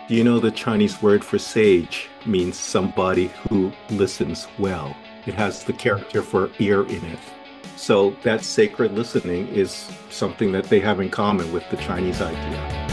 Do you know the Chinese word for sage means somebody who listens well? It has the character for ear in it. So that sacred listening is something that they have in common with the Chinese idea.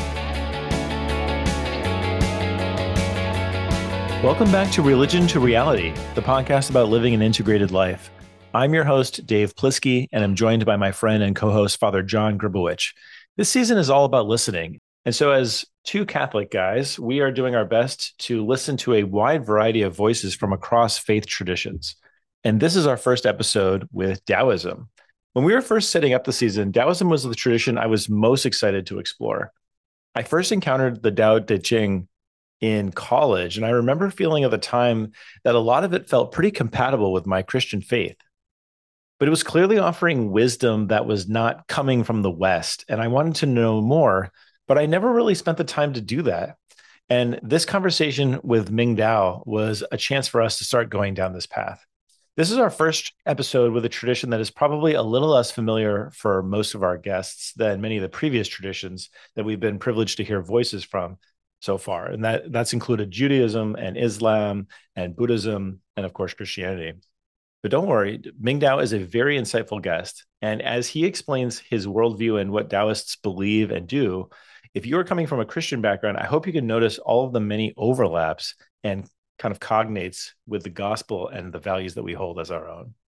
Welcome back to Religion to Reality, the podcast about living an integrated life. I'm your host, Dave Plisky, and I'm joined by my friend and co-host, Father John Gribowich. This season is all about listening. And so as two Catholic guys, we are doing our best to listen to a wide variety of voices from across faith traditions. And this is our first episode with Taoism. When we were first setting up the season, Taoism was the tradition I was most excited to explore. I first encountered the Tao Te Ching in college, and I remember feeling at the time that a lot of it felt pretty compatible with my Christian faith. But it was clearly offering wisdom that was not coming from the West, and I wanted to know more, but I never really spent the time to do that. And this conversation with Ming Dao was a chance for us to start going down this path. This is our first episode with a tradition that is probably a little less familiar for most of our guests than many of the previous traditions that we've been privileged to hear voices from so far. And that's included Judaism and Islam and Buddhism and, of course, Christianity. But don't worry, Ming Dao is a very insightful guest. And as he explains his worldview and what Taoists believe and do, if you are coming from a Christian background, I hope you can notice all of the many overlaps and kind of cognates with the gospel and the values that we hold as our own.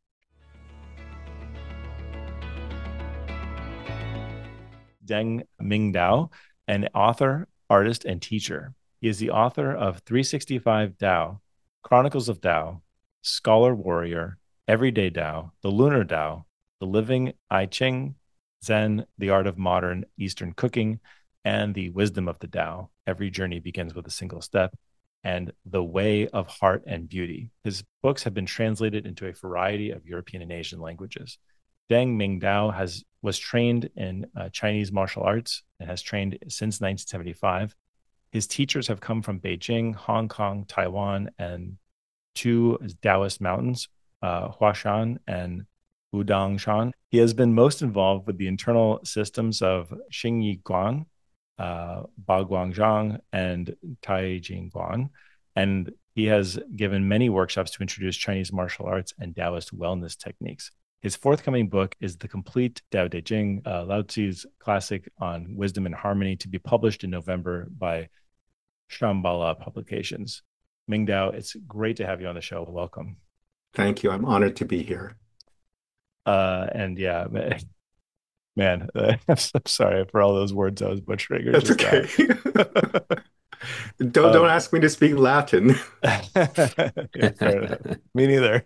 Deng Ming Dao, an author, artist, and teacher. He is the author of 365 Tao, Chronicles of Tao, Scholar Warrior, Everyday Tao, The Lunar Tao, The Living I Ching, Zen, The Art of Modern Eastern Cooking, and The Wisdom of the Tao. Every journey begins with a single step, and The Way of Heart and Beauty. His books have been translated into a variety of European and Asian languages. Deng Ming Dao was trained in Chinese martial arts and has trained since 1975. His teachers have come from Beijing, Hong Kong, Taiwan, and two Taoist mountains, Huashan and Wudangshan. He has been most involved with the internal systems of Xingyi Guan, Baguangzhang, and Taijing and he has given many workshops to introduce Chinese martial arts and Taoist wellness techniques. His forthcoming book is The Complete Tao Te Ching, Lao Tzu's classic on wisdom and harmony, to be published in November by Shambhala Publications. Ming Dao, it's great to have you on the show. Welcome. Thank you. I'm honored to be here. And yeah, man, I'm so sorry for all those words I was butchering. That's okay. Don't ask me to speak Latin. Yeah, fair enough. Me neither.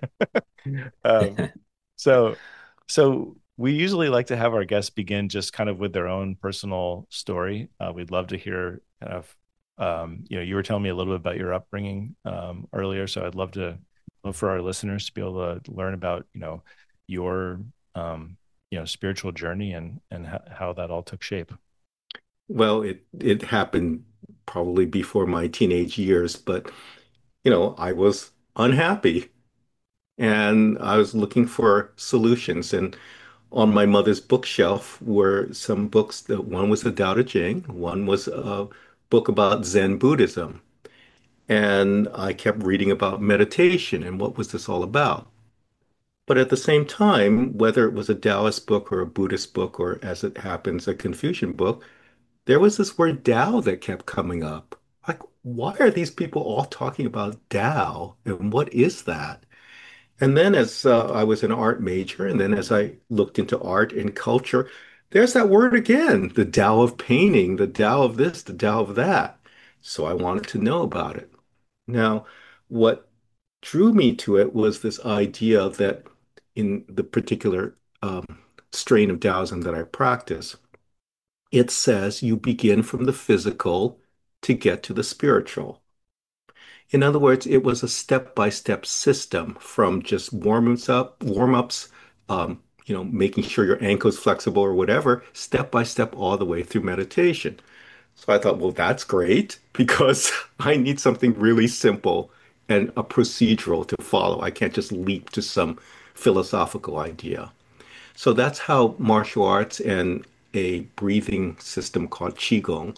So we usually like to have our guests begin just kind of with their own personal story. We'd love to hear kind of, you were telling me a little bit about your upbringing earlier, so I'd love for our listeners to be able to learn about, your, spiritual journey and how that all took shape. Well, it happened probably before my teenage years, but I was unhappy. And I was looking for solutions. And on my mother's bookshelf were some books. That one was the Tao Te Ching, one was a book about Zen Buddhism. And I kept reading about meditation and what was this all about. But at the same time, whether it was a Taoist book or a Buddhist book, or as it happens, a Confucian book, there was this word Tao that kept coming up. Like, why are these people all talking about Tao? And what is that? And then as I was an art major, and then as I looked into art and culture, there's that word again, the Tao of painting, the Tao of this, the Tao of that. So I wanted to know about it. Now, what drew me to it was this idea that in the particular strain of Taoism that I practice, it says you begin from the physical to get to the spiritual. In other words, it was a step-by-step system from just warm-ups, making sure your ankle's flexible or whatever, step by step all the way through meditation. So I thought, well, that's great because I need something really simple and a procedural to follow. I can't just leap to some philosophical idea. So that's how martial arts and a breathing system called Qigong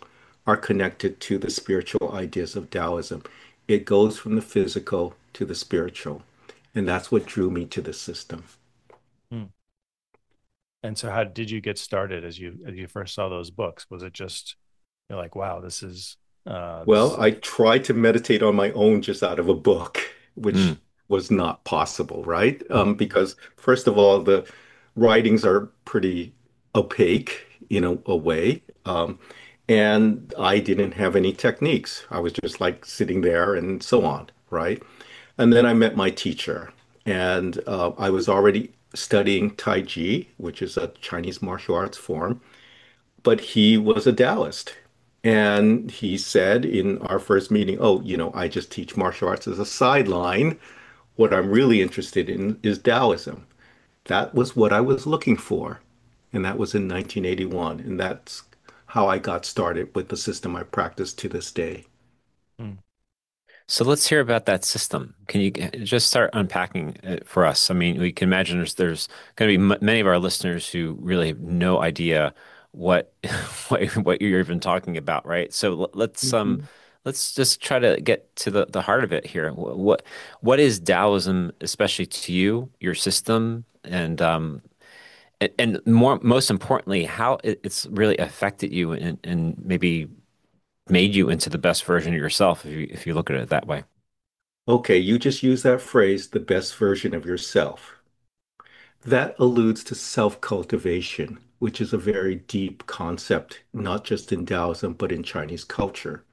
are connected to the spiritual ideas of Taoism. It goes from the physical to the spiritual. And that's what drew me to the system. Hmm. And so how did you get started as you first saw those books? Was it just you're like, wow, this Well, is I tried to meditate on my own just out of a book, Mm, which was not possible, right? Because first of all, the writings are pretty opaque in a way. And I didn't have any techniques. I was just like sitting there and so on, right? And then I met my teacher, and I was already studying Tai Chi, which is a Chinese martial arts form, but he was a Taoist. And he said in our first meeting, oh, I just teach martial arts as a sideline. What I'm really interested in is Taoism. That was what I was looking for. And that was in 1981. And that's how I got started with the system I practice to this day. hmm. So let's hear about that system. Can you just start unpacking it for us? I mean, we can imagine there's going to be m many of our listeners who really have no idea what what you're even talking about, right? So Mhm. let's just try to get to the heart of it here. What is Taoism, especially to you, your system, and more most importantly, how it's really affected you and maybe made you into the best version of yourself if you look at it that way. Okay, you just use that phrase, the best version of yourself. That alludes to self-cultivation, which is a very deep concept, not just in Taoism, but in Chinese culture.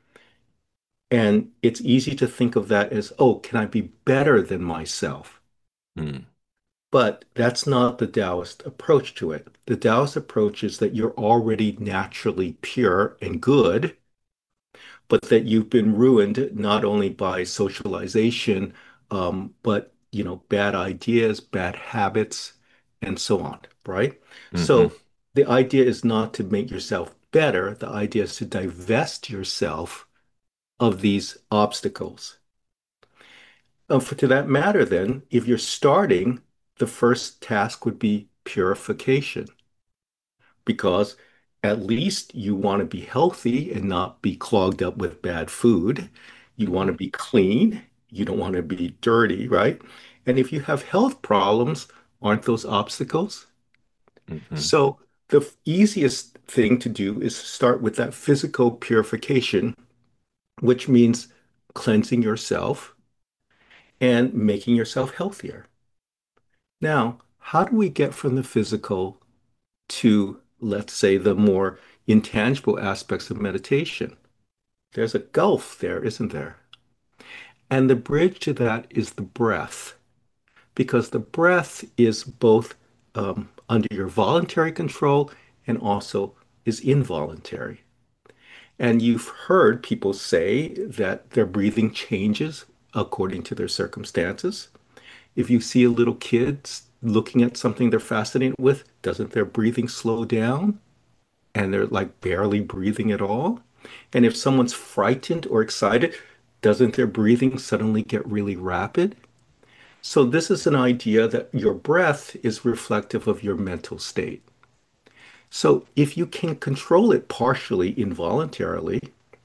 And it's easy to think of that as, oh, can I be better than myself? Mm, But that's not the Taoist approach to it. The Taoist approach is that you're already naturally pure and good, but that you've been ruined not only by socialization, but bad ideas, bad habits, and so on, right? hmm So the idea is not to make yourself better. The idea is to divest yourself of these obstacles. To that matter, then, if you're starting, the first task would be purification because at least you want to be healthy and not be clogged up with bad food. You want to hmm be clean. You don't want to be dirty, right? And if you have health problems, aren't those obstacles? hmm So the easiest thing to do is start with that physical purification, which means cleansing yourself and making yourself healthier. Now, how do we get from the physical to, let's say, the more intangible aspects of meditation? There's a gulf there, isn't there? And the bridge to that is the breath, because the breath is both under your voluntary control and also is involuntary. And you've heard people say that their breathing changes according to their circumstances. If you see a little kid looking at something they're fascinated with, doesn't their breathing slow down? And they're like barely breathing at all? And if someone's frightened or excited, doesn't their breathing suddenly get really rapid? So, this is an idea that your breath is reflective of your mental state. So, if you can control it partially involuntarily,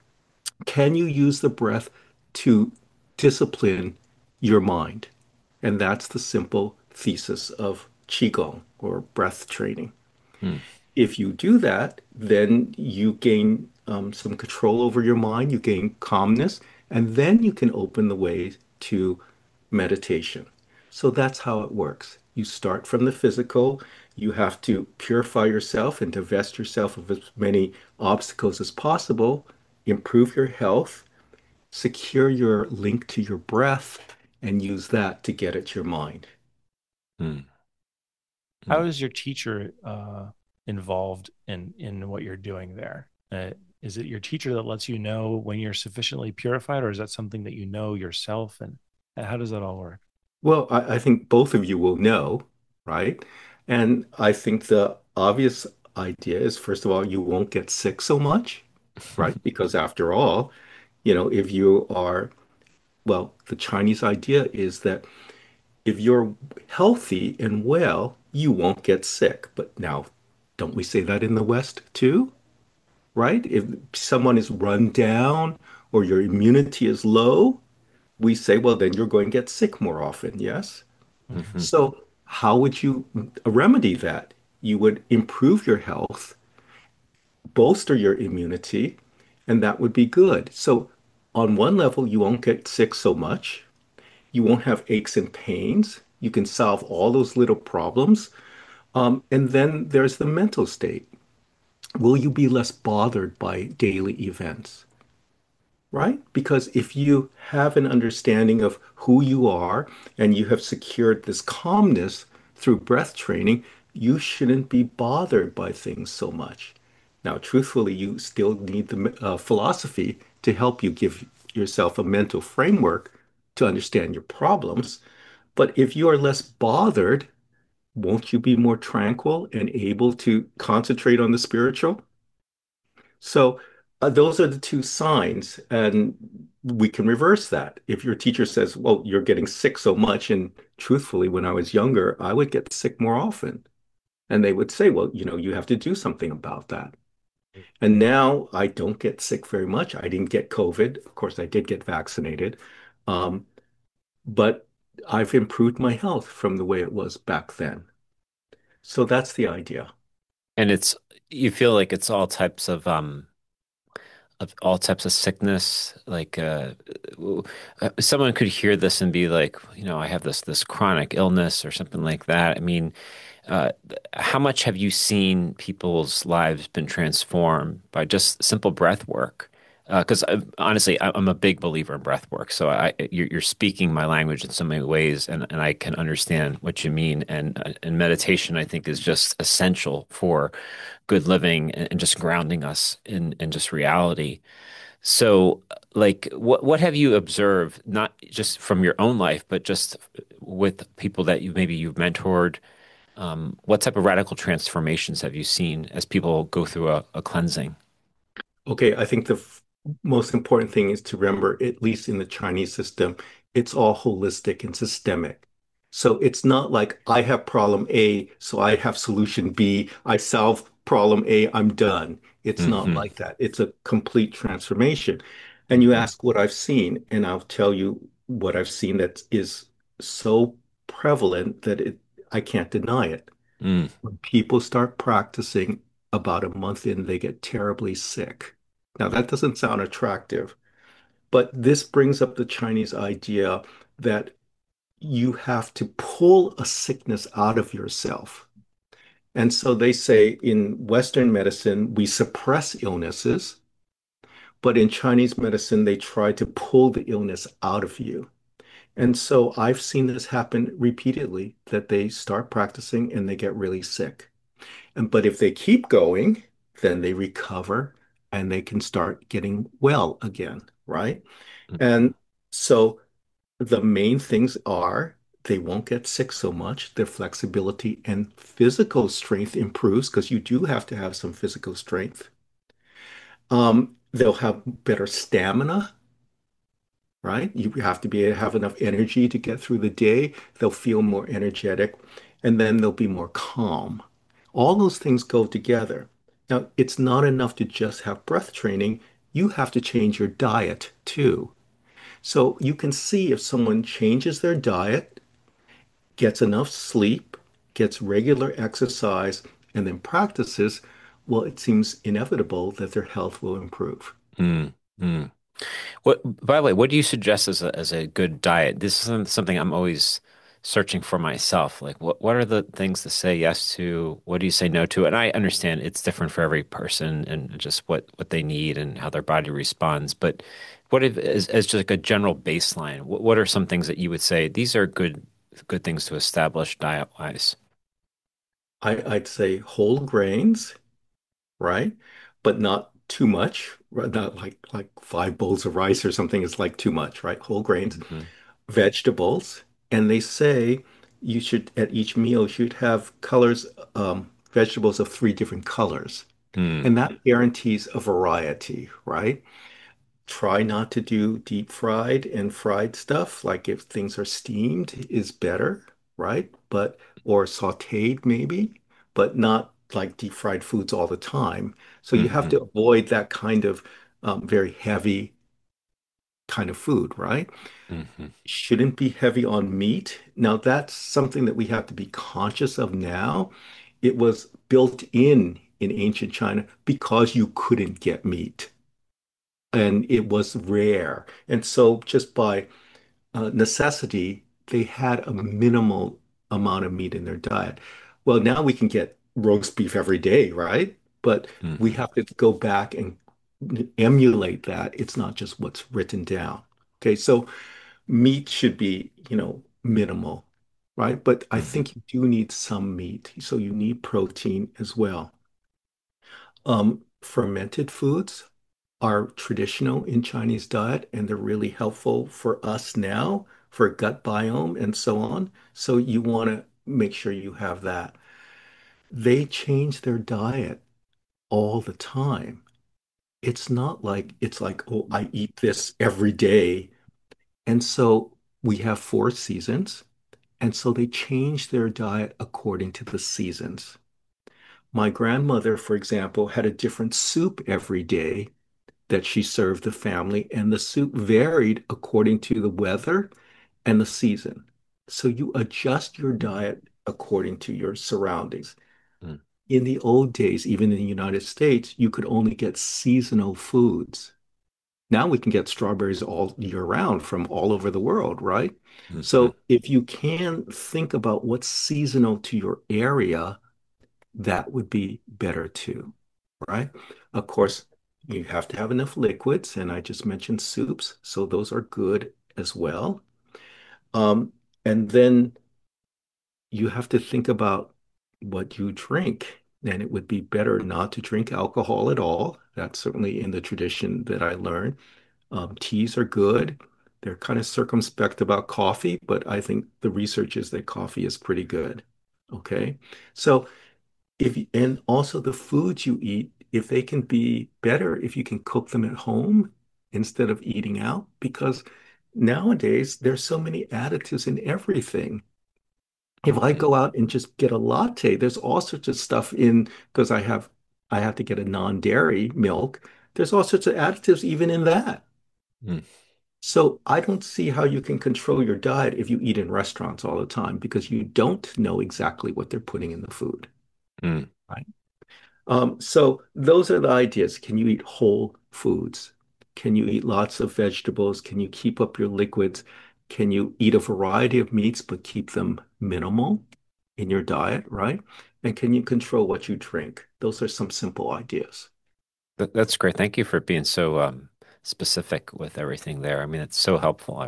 can you use the breath to discipline your mind? And that's the simple thesis of Qigong or breath training. hmm If you do that, then you gain some control over your mind, you gain calmness, and then you can open the way to meditation. So that's how it works. You start from the physical, you have to purify yourself and divest yourself of as many obstacles as possible, improve your health, secure your link to your breath, and use that to get at your mind. hmm How hmm is your teacher involved in what you're doing there? Is it your teacher that lets you know when you're sufficiently purified, or is that something that you know yourself? And how does that all work? Well, I think both of you will know, right? And I think the obvious idea is, first of all, you won't get sick so much, right? Because after all, if you are, well, the Chinese idea is that if you're healthy and well, you won't get sick. But now, don't we say that in the West too? right? If someone is run down or your immunity is low, we say, well, then you're going to get sick more often, yes? Hmm. So, how would you remedy that? You would improve your health, bolster your immunity, and that would be good. So, on one level, you won't get sick so much. You won't have aches and pains. You can solve all those little problems. And then there's the mental state. Will you be less bothered by daily events? Right? Because if you have an understanding of who you are and you have secured this calmness through breath training, you shouldn't be bothered by things so much. Now, truthfully, you still need the philosophy to help you give yourself a mental framework to understand your problems. But if you are less bothered, won't you be more tranquil and able to concentrate on the spiritual? So those are the two signs, and we can reverse that. If your teacher says, "Well, you're getting sick so much," and truthfully, when I was younger, I would get sick more often, and they would say, "Well, you have to do something about that." And now I don't get sick very much. I didn't get COVID. Of course, I did get vaccinated, um, but I've improved my health from the way it was back then. So that's the idea. And it's you feel like it's all types of sickness. Like someone could hear this and be like, I have this chronic illness or something like that. I mean, uh, how much have you seen people's lives been transformed by just simple breath work? Because honestly, I'm a big believer in breath work. So you're speaking my language in so many ways, and I can understand what you mean. And meditation, I think, is just essential for good living and just grounding us in just reality. So, like, what have you observed, not just from your own life, but just with people that you've mentored? What type of radical transformations have you seen as people go through a cleansing? Okay, I think the most important thing is to remember, at least in the Chinese system, it's all holistic and systemic. So it's not like I have problem A, so I have solution B. I solve problem A, I'm done. It's not Hmm. like that. It's a complete transformation. And you Hmm. ask what I've seen, and I'll tell you what I've seen that is so prevalent that I can't deny it. Mm. When people start practicing, about a month in, they get terribly sick. Now, that doesn't sound attractive, but this brings up the Chinese idea that you have to pull a sickness out of yourself. And so they say in Western medicine, we suppress illnesses, but in Chinese medicine, they try to pull the illness out of you. And so I've seen this happen repeatedly, that they start practicing and they get really sick. But if they keep going, then they recover and they can start getting well again, right? Hmm. And so the main things are they won't get sick so much. Their flexibility and physical strength improves because you do have to have some physical strength. They'll have better stamina, right? You have to have enough energy to get through the day. They'll feel more energetic, and then they'll be more calm. All those things go together. Now, it's not enough to just have breath training. You have to change your diet too. So you can see if someone changes their diet, gets enough sleep, gets regular exercise, and then practices, well, it seems inevitable that their health will improve. Mm. Mm. By the way, what do you suggest as a good diet? This is something I'm always searching for myself. Like, what are the things to say yes to? What do you say no to? And I understand it's different for every person and just what they need and how their body responds. But as just like a general baseline, what are some things that you would say these are good things to establish diet wise? I'd say whole grains, right? But not too much, right? Not like 5 bowls of rice or something is like too much, right? Whole grains, Hmm. vegetables, and they say you should at each meal you should have colors, vegetables of 3 different colors, Mm. and that guarantees a variety, right? Try not to do deep fried and fried stuff. Like if things are steamed is better, right? But or sautéed maybe, but not like deep fried foods all the time. So you have Hmm. to avoid that kind of very heavy kind of food, right? Hmm. Shouldn't be heavy on meat. Now, that's something that we have to be conscious of now. It was built in ancient China because you couldn't get meat and it was rare. And so just by necessity, they had a minimal amount of meat in their diet. Well, now we can get roast beef every day, right? But we Hmm. have to go back and emulate that. It's not just what's written down. Okay, so meat should be, minimal, right? But I Hmm. think you do need some meat. So you need protein as well. Fermented foods are traditional in Chinese diet and they're really helpful for us now for gut biome and so on. So you want to make sure you have that. They change their diet all the time. It's not like, oh, I eat this every day. And so we have 4 seasons. And so they change their diet according to the seasons. My grandmother, for example, had a different soup every day that she served the family, and the soup varied according to the weather and the season. So you adjust your diet according to your surroundings. In the old days, even in the United States, you could only get seasonal foods. Now we can get strawberries all year round from all over the world, right? Hmm. So if you can think about what's seasonal to your area, that would be better too, right? Of course, you have to have enough liquids, and I just mentioned soups, so those are good as well. Um, and then you have to think about what you drink, and it would be better not to drink alcohol at all. That's certainly in the tradition that I learned. Teas are good. They're kind of circumspect about coffee, but I think the research is that coffee is pretty good. Okay. So and also the foods you eat, if they can be better, if you can cook them at home instead of eating out, because nowadays there's so many additives in everything. If I Hmm. go out and just get a latte, there's all sorts of stuff in because I have to get a non-dairy milk. There's all sorts of additives even in that. Hmm. So I don't see how you can control your diet if you eat in restaurants all the time because you don't know exactly what they're putting in the food. Hmm. Right. So those are the ideas. Can you eat whole foods? Can you eat lots of vegetables? Can you keep up your liquids? Can you eat a variety of meats but keep them minimal in your diet, right? And can you control what you drink? Those are some simple ideas. That's great. Thank you for being so specific with everything there. I mean, it's so helpful.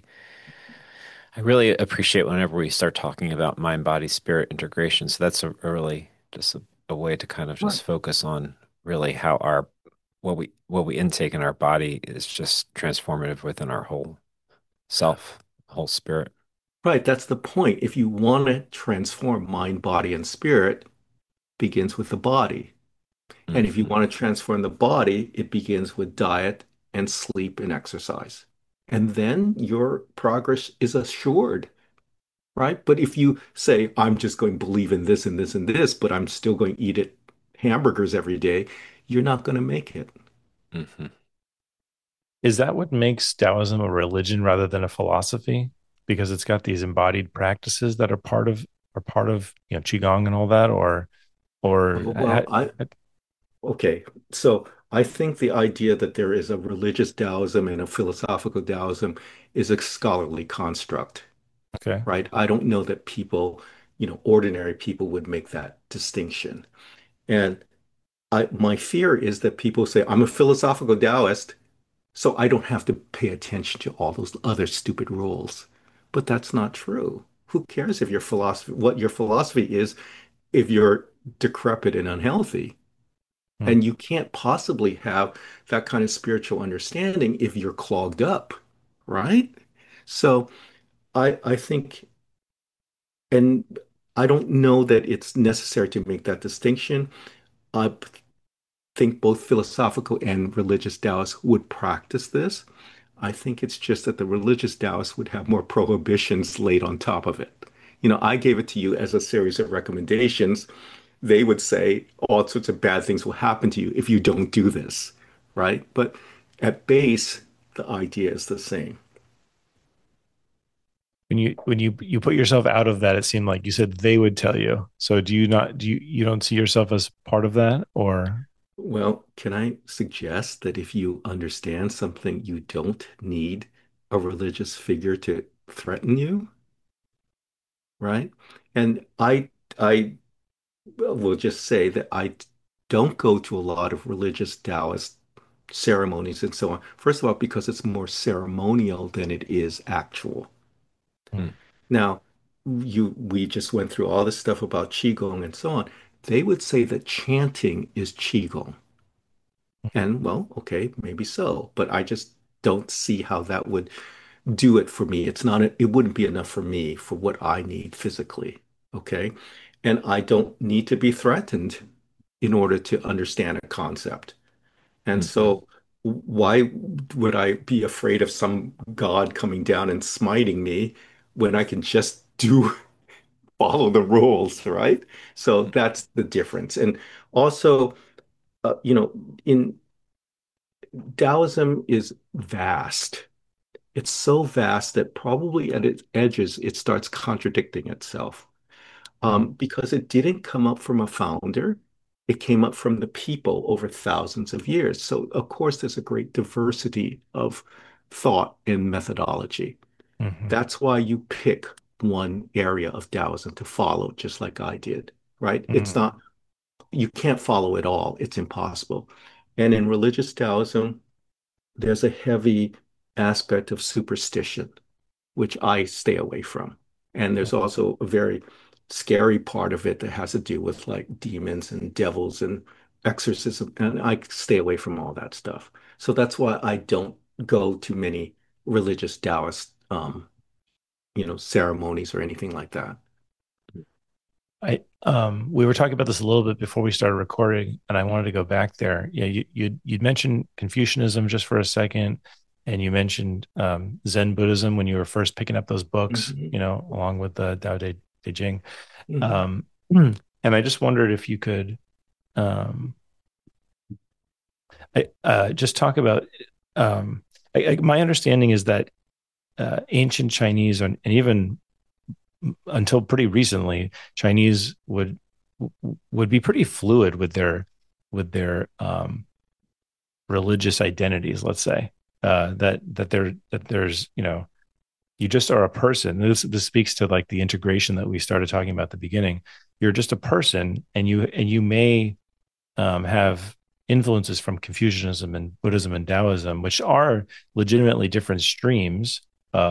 I really appreciate whenever we start talking about mind, body, spirit integration. So that's a really just a way to kind of Right. just focus on really how our what we intake in our body is just transformative within our whole self, whole spirit. Right, that's the point. If you want to transform mind, body, and spirit, begins with the body. And if you Hmm. want to transform the body, it begins with diet and sleep and exercise. And then your progress is assured, right? But if you say, I'm just going to believe in this and this and this, but I'm still going to eat it hamburgers every day, you're not going to make it. Hmm. Is that what makes Taoism a religion rather than a philosophy? Because it's got these embodied practices that are part of qigong and all that, or Oh, well, okay. So I think the idea that there is a religious Taoism and a philosophical Taoism is a scholarly construct, okay. right? I don't know that people, ordinary people would make that distinction. And my fear is that people say, I'm a philosophical Taoist, so I don't have to pay attention to all those other stupid rules. But that's not true. Who cares if your philosophy, what your philosophy is, if you're decrepit and unhealthy? Hmm. And you can't possibly have that kind of spiritual understanding if you're clogged up, right? So I think, and I don't know that it's necessary to make that distinction. I think both philosophical and religious Taoists would practice this. I think it's just that the religious Taoists would have more prohibitions laid on top of it. I gave it to you as a series of recommendations. they would say all sorts of bad things will happen to you if you don't do this, right? But at base, the idea is the same. When you put yourself out of that, it seemed like you said they would tell you. So do you not do you don't see yourself as part of that or Well, can I suggest that if you understand something, you don't need a religious figure to threaten you, right? And I will just say that I don't go to a lot of religious Taoist ceremonies and so on. First of all, because it's more ceremonial than it is actual. Hmm. Now, we just went through all this stuff about Qigong and so on. They would say that chanting is Qigong. And well, okay, maybe so, but I just don't see how that would do it for me. It wouldn't be enough for me for what I need physically. Okay. And I don't need to be threatened in order to understand a concept. And Mhm. so why would I be afraid of some God coming down and smiting me when I can just do follow the rules, right? So that's the difference. And also, you know, in Taoism is vast. It's so vast that probably at its edges, it starts contradicting itself Mhm. because it didn't come up from a founder. It came up from the people over thousands of years. So, of course, there's a great diversity of thought and methodology. Mhm. That's why you pick one area of Taoism to follow, just like I did, right? It's Mhm. not, you can't follow it all. It's impossible. And in religious Taoism, there's a heavy aspect of superstition, which I stay away from. And there's also a very scary part of it that has to do with like demons and devils and exorcism. And I stay away from all that stuff. So that's why I don't go to many religious Taoist, ceremonies or anything like that. I we were talking about this a little bit before we started recording, and I wanted to go back there. Yeah, you'd mentioned Confucianism just for a second, and you mentioned Zen Buddhism when you were first picking up those books, Mhm. along with the De Jing. Mhm. Um, and I just wondered if you could um, just talk about. My understanding is that ancient Chinese and even until pretty recently, Chinese would be pretty fluid with their religious identities. Let's say that there's you just are a person. This speaks to like the integration that we started talking about at the beginning. You're just a person, and you may have influences from Confucianism and Buddhism and Taoism, which are legitimately different streams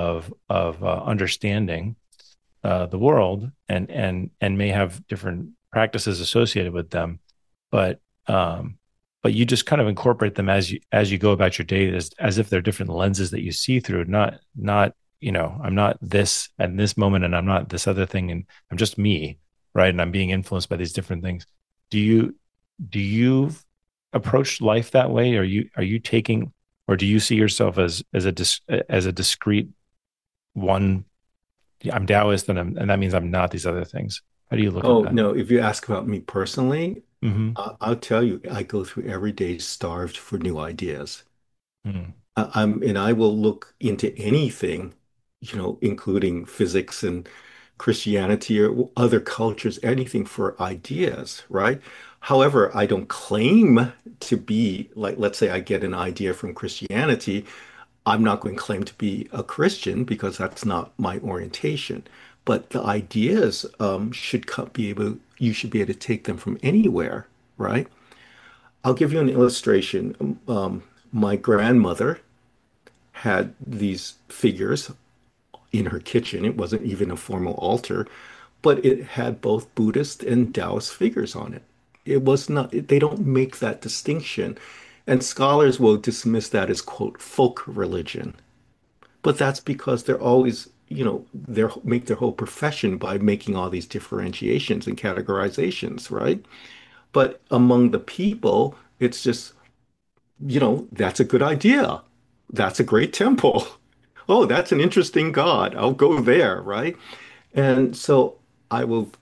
of understanding the world and may have different practices associated with them, but um, but you just kind of incorporate them as you go about your day as if they're different lenses that you see through. Not I'm not this at this moment, and I'm not this other thing, and I'm just me, right? And I'm being influenced by these different things. Do you approach life that way? Are you taking or do you see yourself as a discrete one? I'm Taoist, and that means I'm not these other things. How do you look at Oh, that? no, if you ask about me personally, Mm-hmm. I'll tell you, I go through every day starved for new ideas. Mm-hmm. And I will look into anything, including physics and Christianity or other cultures, anything for ideas, right? However, I don't claim to be like, let's say I get an idea from Christianity. I'm not going to claim to be a Christian because that's not my orientation. But the ideas you should be able to take them from anywhere, right? I'll give you an illustration. My grandmother had these figures in her kitchen. It wasn't even a formal altar, but it had both Buddhist and Taoist figures on it. It was not, they don't make that distinction. And scholars will dismiss that as, quote, folk religion. But that's because they're always, they make their whole profession by making all these differentiations and categorizations, right? But among the people, it's just that's a good idea. That's a great temple. Oh, that's an interesting God. I'll go there, right? And so I will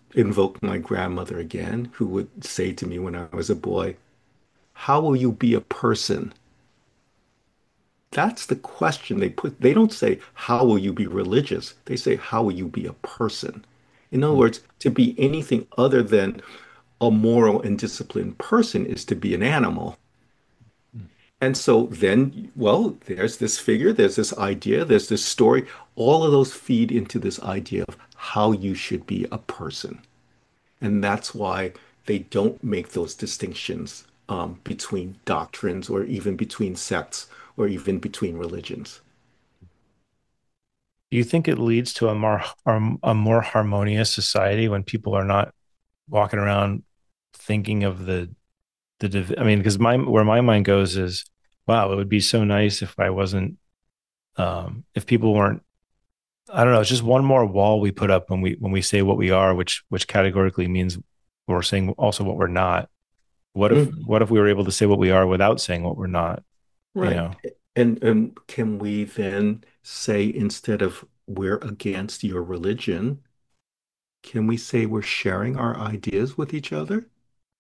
invoke my grandmother again, who would say to me when I was a boy, how will you be a person? That's the question they put. They don't say, how will you be religious? They say, how will you be a person? In other words, to be anything other than a moral and disciplined person is to be an animal. And so then, well, there's this figure, there's this idea, there's this story. All of those feed into this idea of how you should be a person. And that's why they don't make those distinctions between doctrines or even between sects or even between religions. Do you think it leads to a more harmonious society when people are not walking around thinking of I mean, because my where my mind goes is, wow, it would be so nice if I wasn't if people weren't. I don't know. It's just one more wall we put up when we say what we are, which categorically means we're saying also what we're not. Mhm. What if we were able to say what we are without saying what we're not? You Right. know. And can we then say instead of we're against your religion, can we say we're sharing our ideas with each other?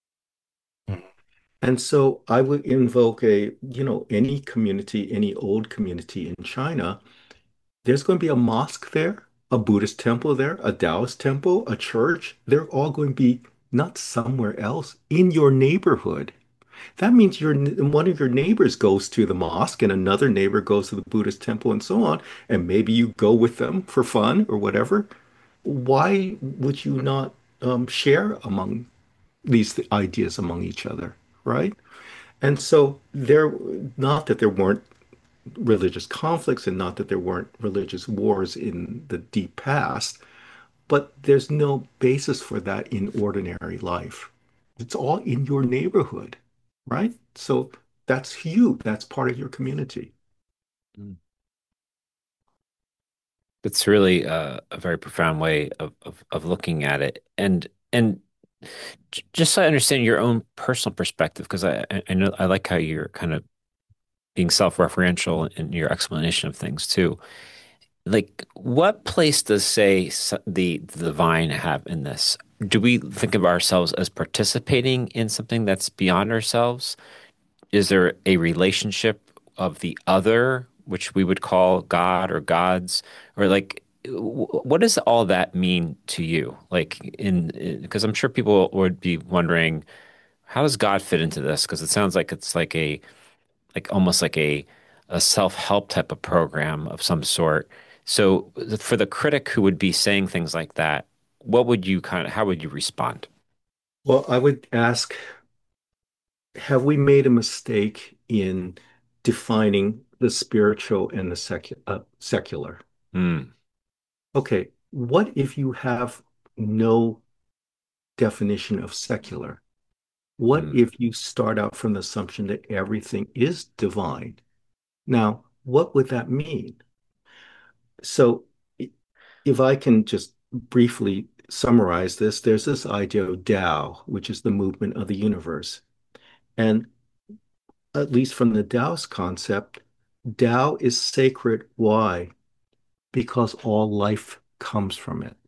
And so I would invoke any community, any old community in China, there's going to be a mosque there, a Buddhist temple there, a Taoist temple, a church. They're all going to be not somewhere else in your neighborhood. That means one of your neighbors goes to the mosque and another neighbor goes to the Buddhist temple and so on, and maybe you go with them for fun or whatever. Why would you not share among these ideas among each other, right? And so not that there weren't religious conflicts and not that there weren't religious wars in the deep past, but there's no basis for that in ordinary life. It's all in your neighborhood, right? So that's you. That's part of your community. Mm. It's really a very profound way of looking at it. And just so I understand your own personal perspective, because I know I like how you're kind of being self-referential in your explanation of things too. Like, what place does, say, the divine have in this? Do we think of ourselves as participating in something that's beyond ourselves? Is there a relationship of the other, which we would call God or gods, or like, what does all that mean to you? Like, because I'm sure people would be wondering, how does God fit into this? Because it sounds like it's like almost like a self-help type of program of some sort. So for the critic who would be saying things like that, what would you how would you respond? Well, I would ask, have we made a mistake in defining the spiritual and the secular? Hmm. Okay, what if you have no definition of secular? What Hmm. if you start out from the assumption that everything is divine? Now, what would that mean? So, if I can just briefly summarize this, there's this idea of Tao, which is the movement of the universe. And at least from the Taoist concept, Tao is sacred. Why? Because all life comes from it.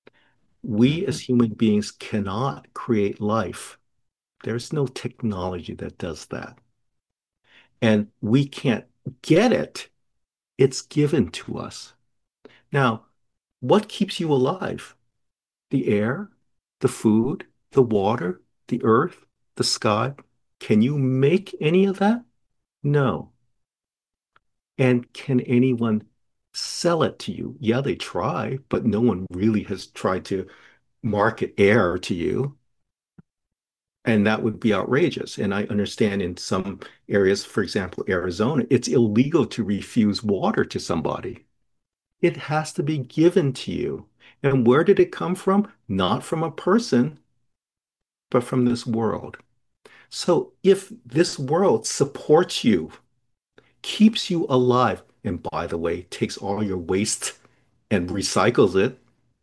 We Hmm. as human beings cannot create life. There's no technology that does that. And we can't get it. It's given to us. Now, what keeps you alive? The air, the food, the water, the earth, the sky. Can you make any of that? No. And can anyone sell it to you? Yeah, they try, but no one really has tried to market air to you. And that would be outrageous. And I understand in some areas, for example, Arizona, it's illegal to refuse water to somebody. It has to be given to you. And where did it come from? Not from a person, but from this world. So if this world supports you, keeps you alive, and by the way, takes all your waste and recycles it,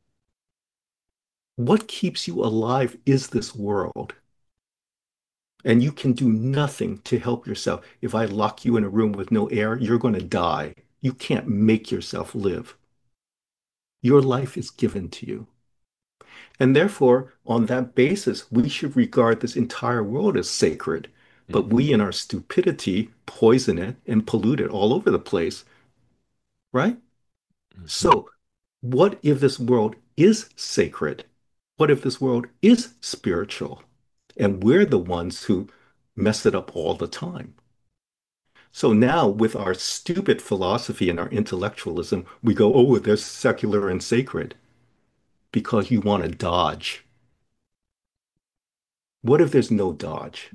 what keeps you alive is this world. And you can do nothing to help yourself. If I lock you in a room with no air, you're going to die. You can't make yourself live. Your life is given to you. And therefore, on that basis, we should regard this entire world as sacred. But Hmm. we, in our stupidity, poison it and pollute it all over the place, right? Hmm. So, what if this world is sacred? What if this world is spiritual? And we're the ones who mess it up all the time. So now, with our stupid philosophy and our intellectualism, we go, oh, there's secular and sacred because you want to dodge. What if there's no dodge?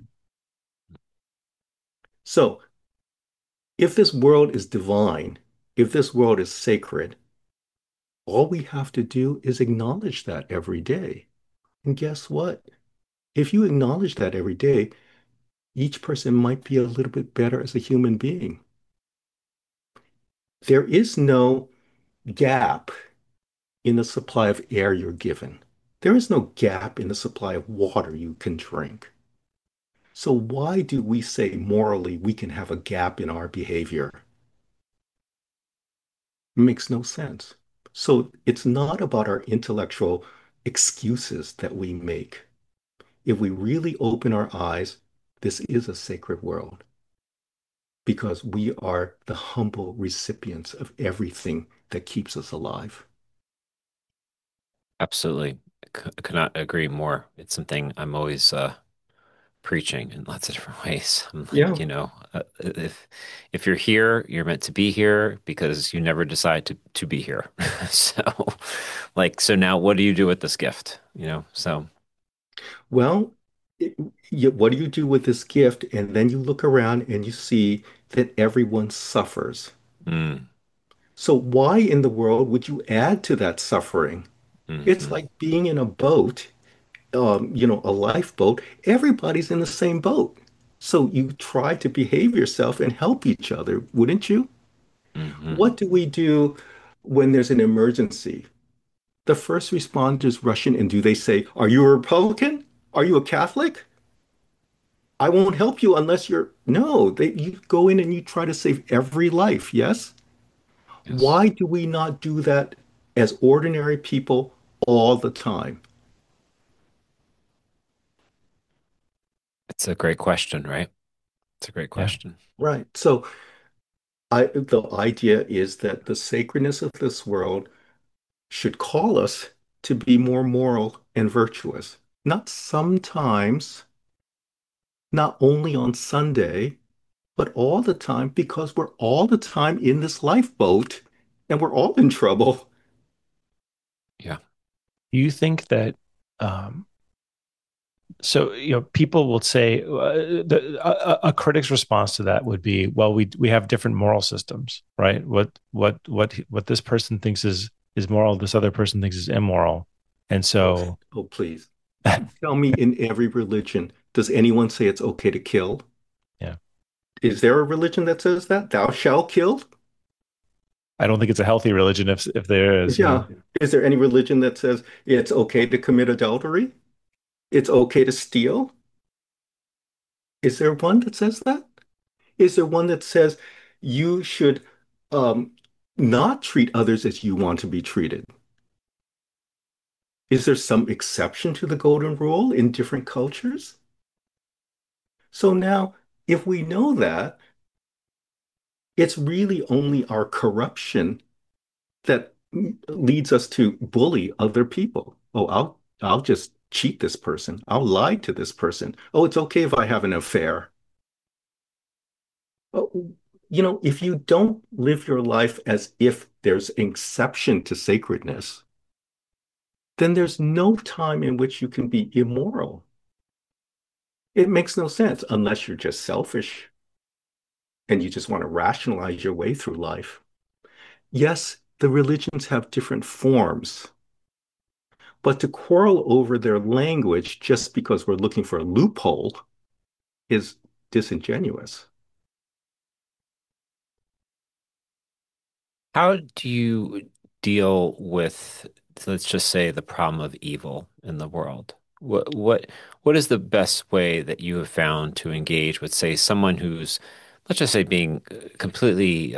So, if this world is divine, if this world is sacred, all we have to do is acknowledge that every day. And guess what? If you acknowledge that every day, each person might be a little bit better as a human being. There is no gap in the supply of air you're given. There is no gap in the supply of water you can drink. So why do we say morally we can have a gap in our behavior? It makes no sense. So it's not about our intellectual excuses that we make. If we really open our eyes, this is a sacred world because we are the humble recipients of everything that keeps us alive. Absolutely. Could not agree more. It's something I'm always preaching in lots of different ways. I'm like, Yeah. if you're here, you're meant to be here because you never decide to be here. So, so now what do you do with this gift? So, Well, it, what do you do with this gift? And then you look around and you see that everyone suffers. mm, So why in the world would you add to that suffering? It's hmm like being in a boat, a lifeboat. Everybody's in the same boat. So you try to behave yourself and help each other, wouldn't you? hmm What do we do when there's an emergency? The first responders rush in and do they say, are you a Republican? Are you a Catholic? I won't help you unless you're. No, you go in and you try to save every life. Yes. Yes. Why do we not do that as ordinary people all the time? It's a great question, right? It's a great Yeah. question. Right. So the idea is that the sacredness of this world should call us to be more moral and virtuous. Not sometimes, not only on Sunday, but all the time because we're all the time in this lifeboat and we're all in trouble. Yeah. Do you think that um, so people will say a critic's response to that would be, well, we have different moral systems, right? What this person thinks is moral, this other person thinks is immoral, and Oh, so oh, please. Tell me in every religion, does anyone say it's okay to kill? yeah, Is there a religion that says that? Thou shalt kill? I don't think it's a healthy religion if there is, Yeah. Is there any religion that says it's okay to commit adultery? It's okay to steal? Is there one that says that? Is there one that says you should um, not treat others as you want to be treated? Is there some exception to the golden rule in different cultures? So now, if we know that, it's really only our corruption that leads us to bully other people. Oh, I'll just cheat this person. I'll lie to this person. Oh, it's okay if I have an affair. Oh, if you don't live your life as if there's an exception to sacredness, then there's no time in which you can be immoral. It makes no sense unless you're just selfish and you just want to rationalize your way through life. Yes, the religions have different forms, but to quarrel over their language just because we're looking for a loophole is disingenuous. How do you deal with, let's just say, the problem of evil in the world? What is the best way that you have found to engage with, say, someone who's, let's just say, being completely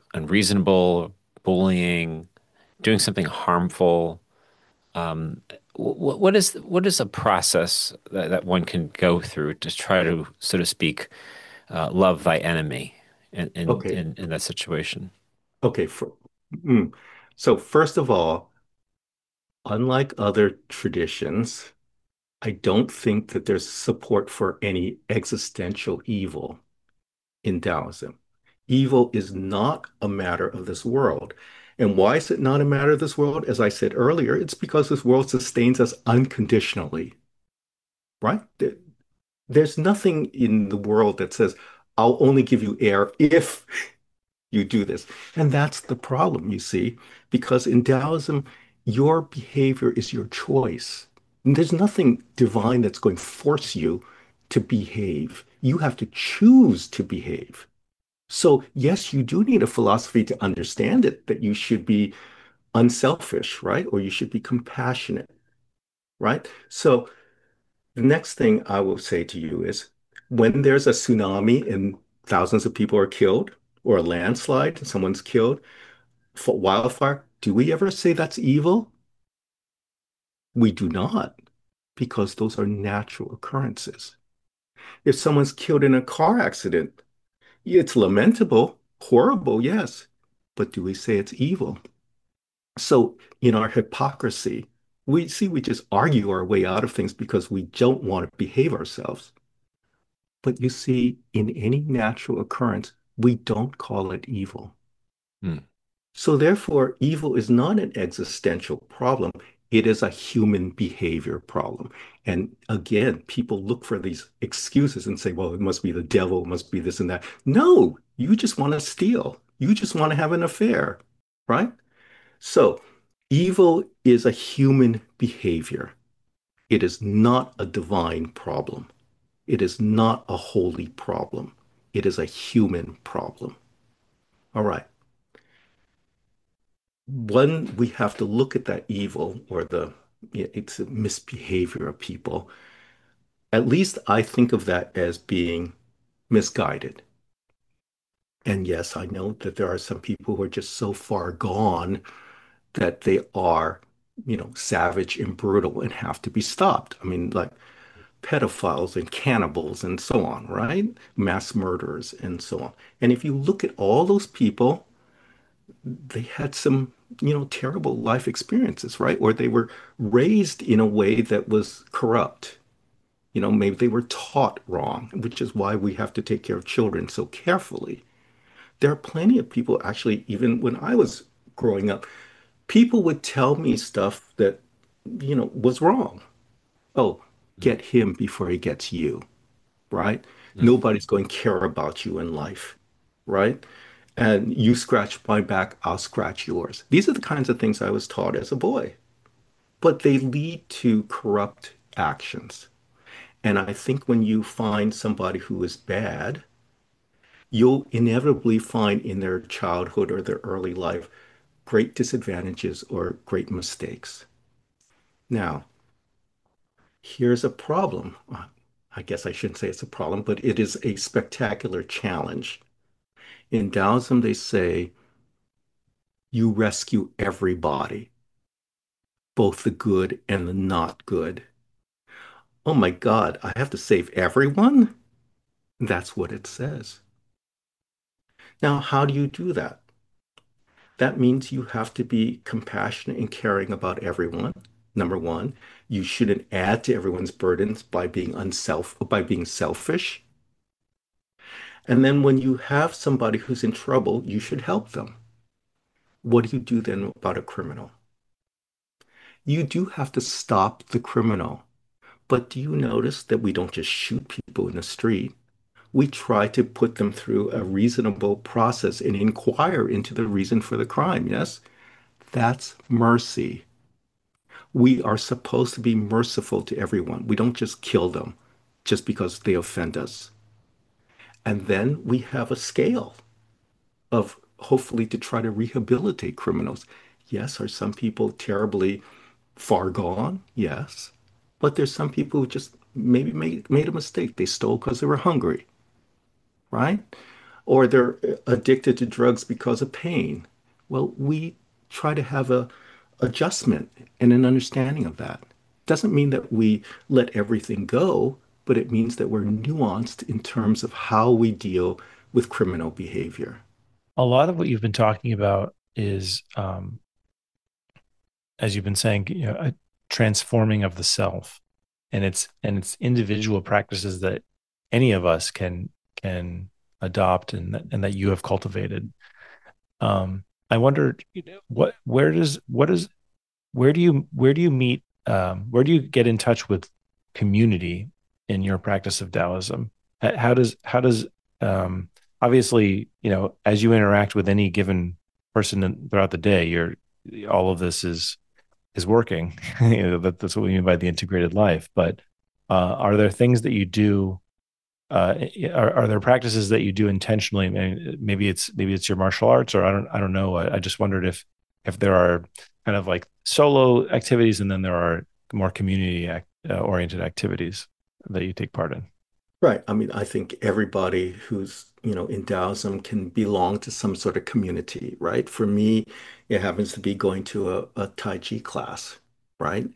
unreasonable, bullying, doing something harmful? what is a process that one can go through to try to, so to speak, love thy enemy in in Okay. in, in that situation? Okay. Mm. So first of all, unlike other traditions, I don't think that there's support for any existential evil in Taoism. Evil is not a matter of this world. And why is it not a matter of this world? As I said earlier, it's because this world sustains us unconditionally, right? There's nothing in the world that says, I'll only give you air if you do this. And that's the problem, you see, because in Taoism, your behavior is your choice. And there's nothing divine that's going to force you to behave. You have to choose to behave. So, yes, you do need a philosophy to understand it, that you should be unselfish, right? Or you should be compassionate, right? So, the next thing I will say to you is when there's a tsunami and thousands of people are killed, or a landslide and someone's killed, for wildfire, do we ever say that's evil? We do not, because those are natural occurrences. If someone's killed in a car accident, it's lamentable, horrible, yes, but do we say it's evil? So in our hypocrisy, we just argue our way out of things because we don't want to behave ourselves. But you see, in any natural occurrence, we don't call it evil. Hmm. So therefore, evil is not an existential problem. It is a human behavior problem. And again, people look for these excuses and say, well, it must be the devil, it must be this and that. No, you just want to steal. You just want to have an affair, right? So evil is a human behavior. It is not a divine problem. It is not a holy problem. It is a human problem. All right. When we have to look at that evil or it's a misbehavior of people, at least I think of that as being misguided. And yes, I know that there are some people who are just so far gone that they are, savage and brutal and have to be stopped. I mean, like pedophiles and cannibals and so on, right? Mass murderers and so on. And if you look at all those people, they had some, terrible life experiences, right? Or they were raised in a way that was corrupt. Maybe they were taught wrong, which is why we have to take care of children so carefully. There are plenty of people, actually, even when I was growing up, people would tell me stuff that, was wrong. Oh, get him before he gets you, right? Hmm. Nobody's going to care about you in life, right? And you scratch my back, I'll scratch yours. These are the kinds of things I was taught as a boy, but they lead to corrupt actions. And I think when you find somebody who is bad, you'll inevitably find in their childhood or their early life great disadvantages or great mistakes. Now, here's a problem. I guess I shouldn't say it's a problem, but it is a spectacular challenge. In Taoism, they say you rescue everybody, both the good and the not good. Oh my God, I have to save everyone? That's what it says. Now, how do you do that? That means you have to be compassionate and caring about everyone. Number one, you shouldn't add to everyone's burdens by being selfish. And then when you have somebody who's in trouble, you should help them. What do you do then about a criminal? You do have to stop the criminal. But do you notice that we don't just shoot people in the street? We try to put them through a reasonable process and inquire into the reason for the crime. Yes, that's mercy. We are supposed to be merciful to everyone. We don't just kill them just because they offend us. And then we have a scale of hopefully to try to rehabilitate criminals. Yes, are some people terribly far gone? Yes. But there's some people who just maybe made a mistake. They stole because they were hungry, right? Or they're addicted to drugs because of pain. Well, we try to have a adjustment and an understanding of that. doesn't mean that we let everything go, but it means that we're nuanced in terms of how we deal with criminal behavior. A lot of what you've been talking about is, as you've been saying, a transforming of the self, and it's individual practices that any of us can adopt, and that you have cultivated. I wonder, what where do you meet, where do you get in touch with community in your practice of Taoism? How does obviously, as you interact with any given throughout the day, you're all of this is working. That's what we mean by the integrated life. But are there things that you do? Are there practices that you do intentionally? Maybe it's your martial arts, or I don't know. I just wondered if there are kind of like solo activities, and then there are more community oriented activities that you take part in. Right. I mean, I think everybody who's, in Taoism can belong to some sort of community, right? For me, it happens to be going to a Tai Chi class, right?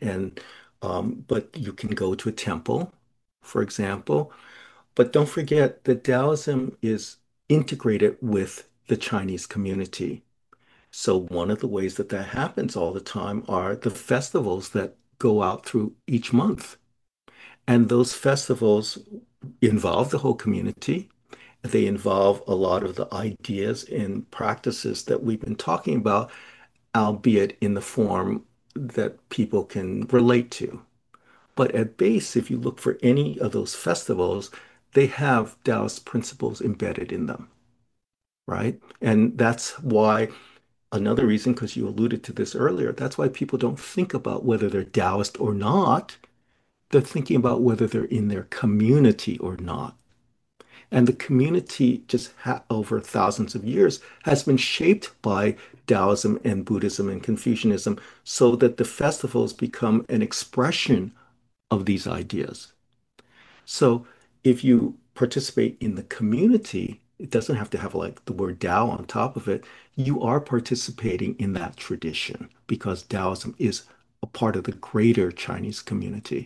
But you can go to a temple, for example. But don't forget that Taoism is integrated with the Chinese community. So one of the ways that that happens all the time are the festivals that go out through each month. And those festivals involve the whole community. They involve a lot of the ideas and practices that we've been talking about, albeit in the form that people can relate to. But at base, if you look for any of those festivals, they have Taoist principles embedded in them, right? And that's why another reason, because you alluded to this earlier, that's why people don't think about whether they're Taoist or not. They're thinking about whether they're in their community or not. And the community just over thousands of years has been shaped by Taoism and Buddhism and Confucianism so that the festivals become an expression of these ideas. So if you participate in the community, it doesn't have to have like the word Tao on top of it. You are participating in that tradition because Taoism is a part of the greater Chinese community.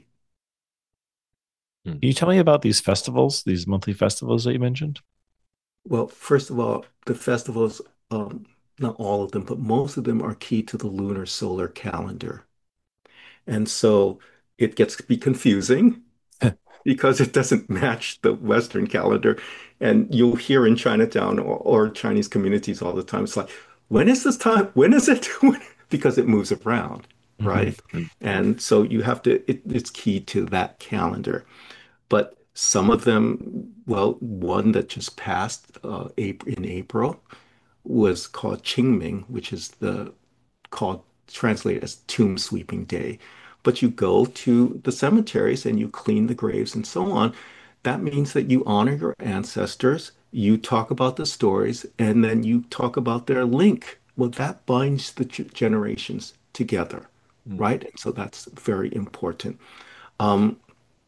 Hmm. Can you tell me about these festivals, these monthly festivals that you mentioned? Well, first of all, the festivals, not all of them, but most of them are key to the lunar solar calendar. And so it gets to be confusing because it doesn't match the Western calendar. And you'll hear in Chinatown or Chinese communities all the time, it's like, when is this time? When is it? Because it moves around, Mhm. right? And so you have to, it's key to that calendar. But some of them, well, one that just passed in April was called Qingming, which is the called translated as Tomb Sweeping Day. But you go to the cemeteries and you clean the graves and so on. That means that you honor your ancestors, you talk about the stories, and then you talk about their link. Well, that binds the generations together, Hmm. right? And so that's very important. Um,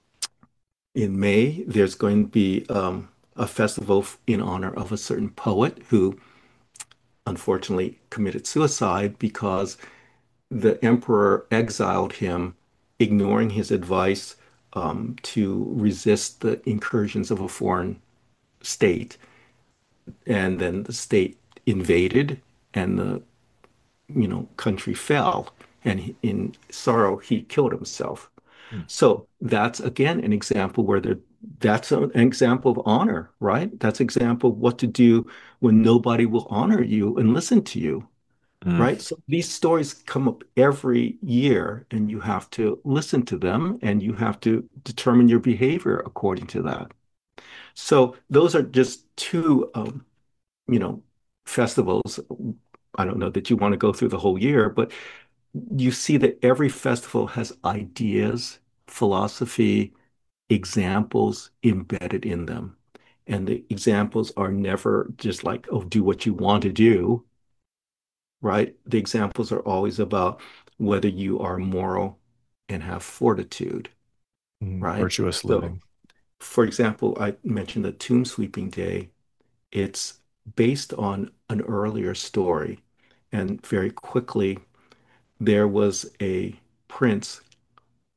in May, there's going to be a festival in honor of a certain poet who unfortunately committed suicide because the emperor exiled him, ignoring his advice to resist the incursions of a foreign state. And then the state invaded, and the country fell. And in sorrow, he killed himself. Hmm. So that's again an example where that's an example of honor, right? That's an example of what to do when nobody will honor you and listen to you, Hmm. right? So these stories come up every year, and you have to listen to them and you have to determine your behavior according to that. So those are just two, you know, festivals. I don't know that you want to go through the whole year, but you see that every festival has ideas, philosophy, examples embedded in them. And the examples are never just like, oh, do what you want to do, right? The examples are always about whether you are moral and have fortitude, right? Virtuous So, living. for example, I mentioned the tomb sweeping day. It's based on an earlier story. And very quickly, there was a prince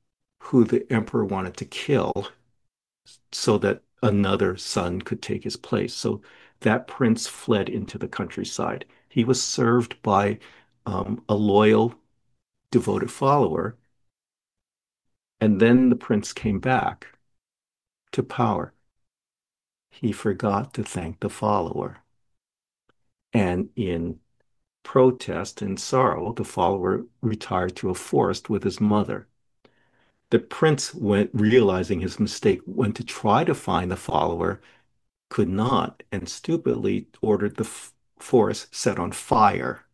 who the emperor wanted to kill so that another son could take his place. So that prince fled into the countryside. He was served by a loyal, devoted follower, and then the prince came back to power. He forgot to thank the follower. And in protest and sorrow, the follower retired to a forest with his mother. The prince went, realizing his mistake, went to try to find the follower, could not, and stupidly ordered the forest set on fire,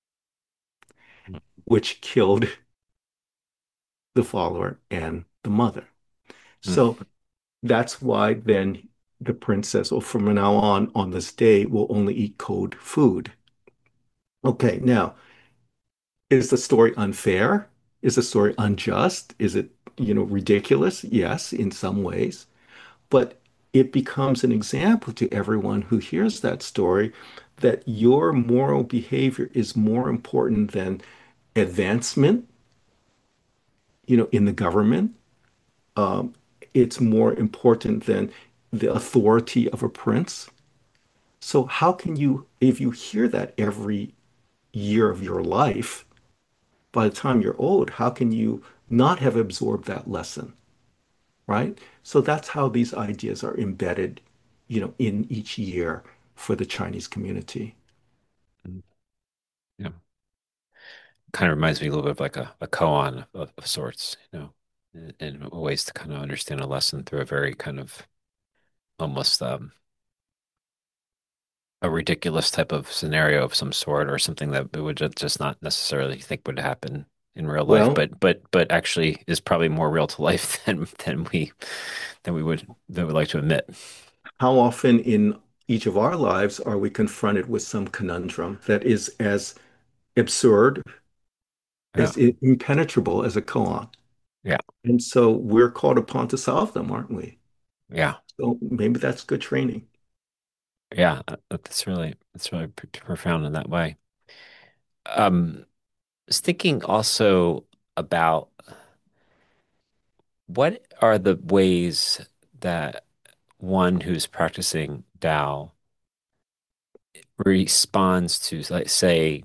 which killed the follower and the mother. Mm. So that's why then the prince says, well, from now on this day, we'll only eat cold food. Okay, now, is the story unfair? Is the story unjust? Is it, ridiculous? Yes, in some ways. But it becomes an example to everyone who hears that story that your moral behavior is more important than advancement, in the government. Um, it's more important than the authority of a prince. So how can you, if you hear that every year of your life, by the time you're old, how can you not have absorbed that lesson, right? So that's how these ideas are embedded, in each year for the Chinese community. Mm. Yeah. Kind of reminds me a little bit of like a koan of sorts, in ways to kind of understand a lesson through a very kind of almost a ridiculous type of scenario of some sort or something that we would just not necessarily think would happen in real life, Well, but actually is probably more real to life than we would like to admit. how often in each of our lives are we confronted with some conundrum that is as absurd, Yeah. as impenetrable as a koan? Yeah. And so we're called upon to solve them, aren't we? Yeah. So maybe that's good training. Yeah. That's really profound in that way. I was thinking also about what are the ways that one who's practicing Tao responds to, like, say,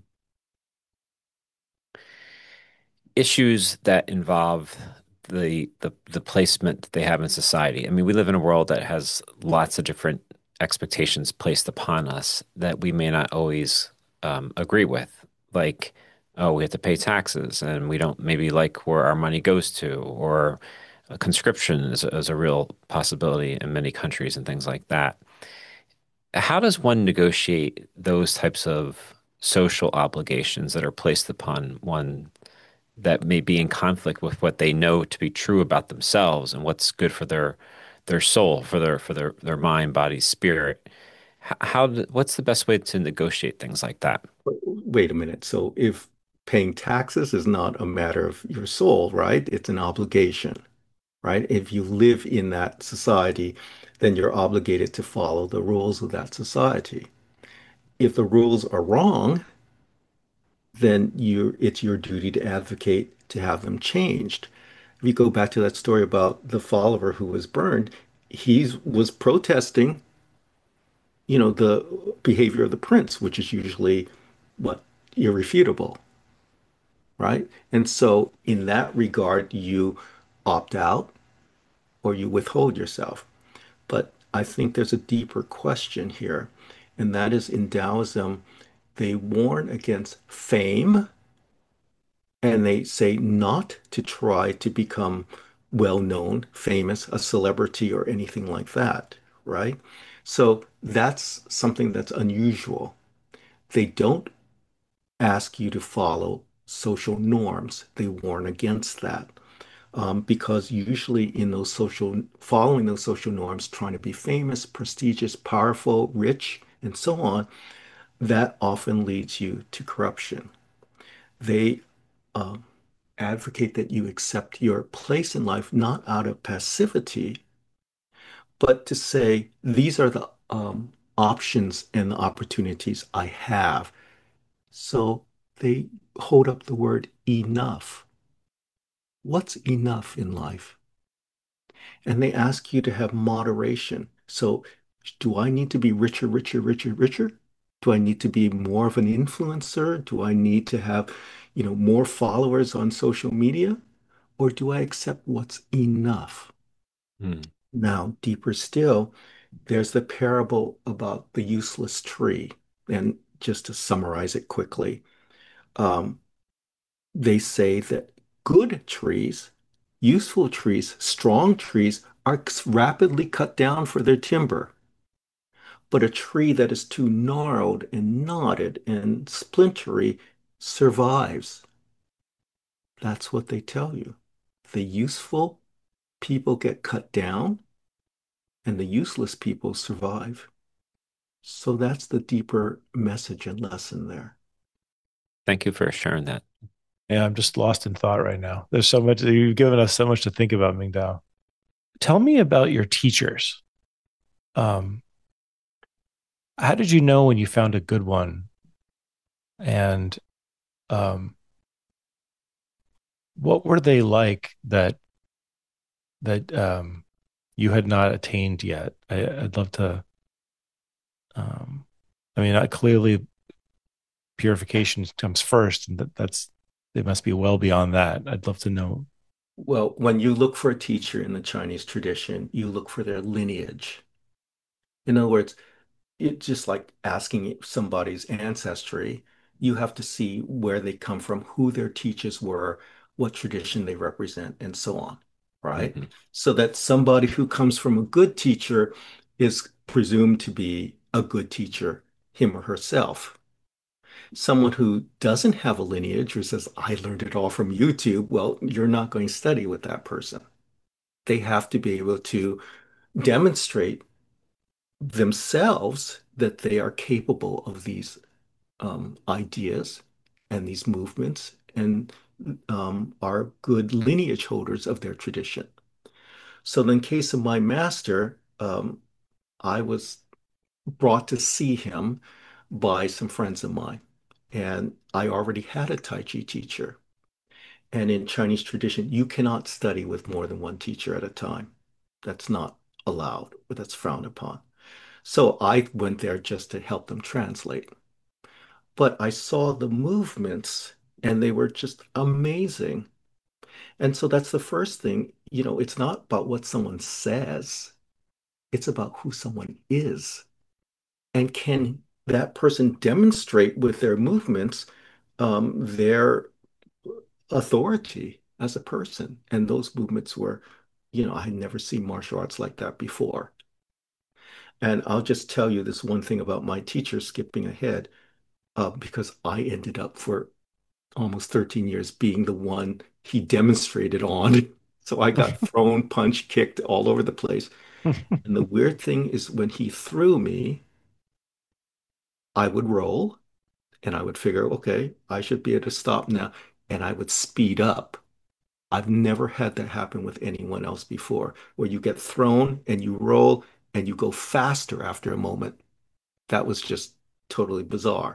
issues that involve the placement that they have in society. I mean, we live in a world that has lots of different expectations placed upon us that we may not always agree with. Like, oh, we have to pay taxes, and we don't maybe like where our money goes to, or conscription is a real possibility in many countries and things like that. How does one negotiate those types of social obligations that are placed upon one that may be in conflict with what they know to be true about themselves and what's good for their soul, for their mind, body, spirit? What's the best way to negotiate things like that? Wait a minute. So if paying taxes is not a matter of your soul, right? It's an obligation, right? If you live in that society, then you're obligated to follow the rules of that society. If the rules are wrong, then it's your duty to advocate to have them changed. If you go back to that story about the follower who was burned, he was protesting, the behavior of the prince, which is usually what irrefutable, right? And so in that regard, you opt out or you withhold yourself. But I think there's a deeper question here, and that is in Taoism, they warn against fame and they say not to try to become well known, famous, a celebrity, or anything like that, right? So that's something that's unusual. They don't ask you to follow social norms, they warn against that. Because usually in following those social norms, trying to be famous, prestigious, powerful, rich, and so on, that often leads you to corruption. They um, advocate that you accept your place in life not out of passivity, but to say, these are the options and the opportunities I have. So they hold up the word enough. What's enough in life? And they ask you to have moderation. So, do I need to be richer, richer, richer, richer? Do I need to be more of an influencer? Do I need to have, more followers on social media? Or do I accept what's enough? Mm. Now, deeper still, there's the parable about the useless tree. And just to summarize it quickly, um, they say that good trees, useful trees, strong trees are rapidly cut down for their timber. But a tree that is too gnarled and knotted and splintery survives. That's what they tell you. The useful people get cut down and the useless people survive. So that's the deeper message and lesson there. Thank you for sharing that. Yeah, I'm just lost in thought right now. There's so much, you've given us so much to think about, Mingdao. Tell me about your teachers. Um, how did you know when you found a good one? And um, what were they like that you had not attained yet? I'd love to. Um, I mean, clearly purification comes first, and that's they must be well beyond that. I'd love to know. Well, when you look for a teacher in the Chinese tradition, you look for their lineage. In other words, it's just like asking somebody's ancestry. You have to see where they come from, who their teachers were, what tradition they represent, and so on, right? Hmm. So that somebody who comes from a good teacher is presumed to be a good teacher, him or herself. Someone who doesn't have a lineage or says, I learned it all from YouTube, well, you're not going to study with that person. They have to be able to demonstrate themselves that they are capable of these ideas and these movements and are good lineage holders of their tradition. So, in case of my master, I was brought to see him by some friends of mine. And I already had a Tai Chi teacher. And in Chinese tradition, you cannot study with more than one teacher at a time. That's not allowed, or that's frowned upon. So I went there just to help them translate. But I saw the movements and they were just amazing. And so that's the first thing, it's not about what someone says, it's about who someone is. And can that person demonstrate with their movements their authority as a person? And those movements were, I had never seen martial arts like that before. And I'll just tell you this one thing about my teacher, skipping ahead, because I ended up for almost 13 years being the one he demonstrated on. So I got thrown, punched, kicked all over the place. And the weird thing is when he threw me, I would roll and I would figure, okay, I should be able to stop now. And I would speed up. I've never had that happen with anyone else before, where you get thrown and you roll and you go faster after a moment. That was just totally bizarre.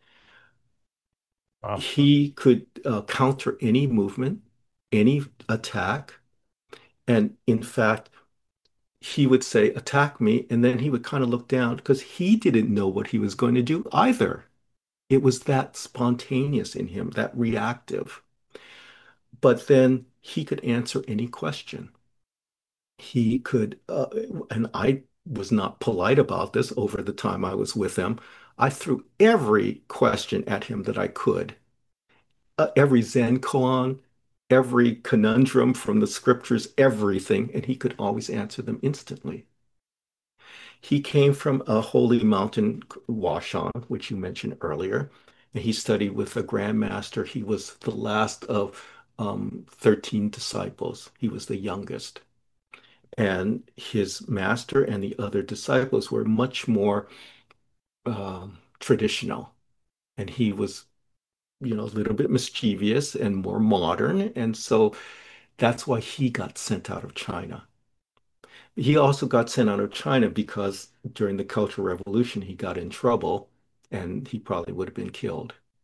Wow. He could counter any movement, any attack. And in fact, he would say, attack me. And then he would kind of look down because he didn't know what he was going to do either. It was that spontaneous in him, that reactive. But then he could answer any question. He could, and I was not polite about this over the time I was with him. I threw every question at him that I could, every Zen koan, every conundrum from the scriptures, everything, and he could always answer them instantly. He came from a holy mountain, Washan, which you mentioned earlier, and he studied with a grandmaster. He was the last of 13 disciples. He was the youngest. And his master and the other disciples were much more traditional. And he was, a little bit mischievous and more modern. And so that's why he got sent out of China. He also got sent out of China because during the Cultural Revolution, he got in trouble and he probably would have been killed.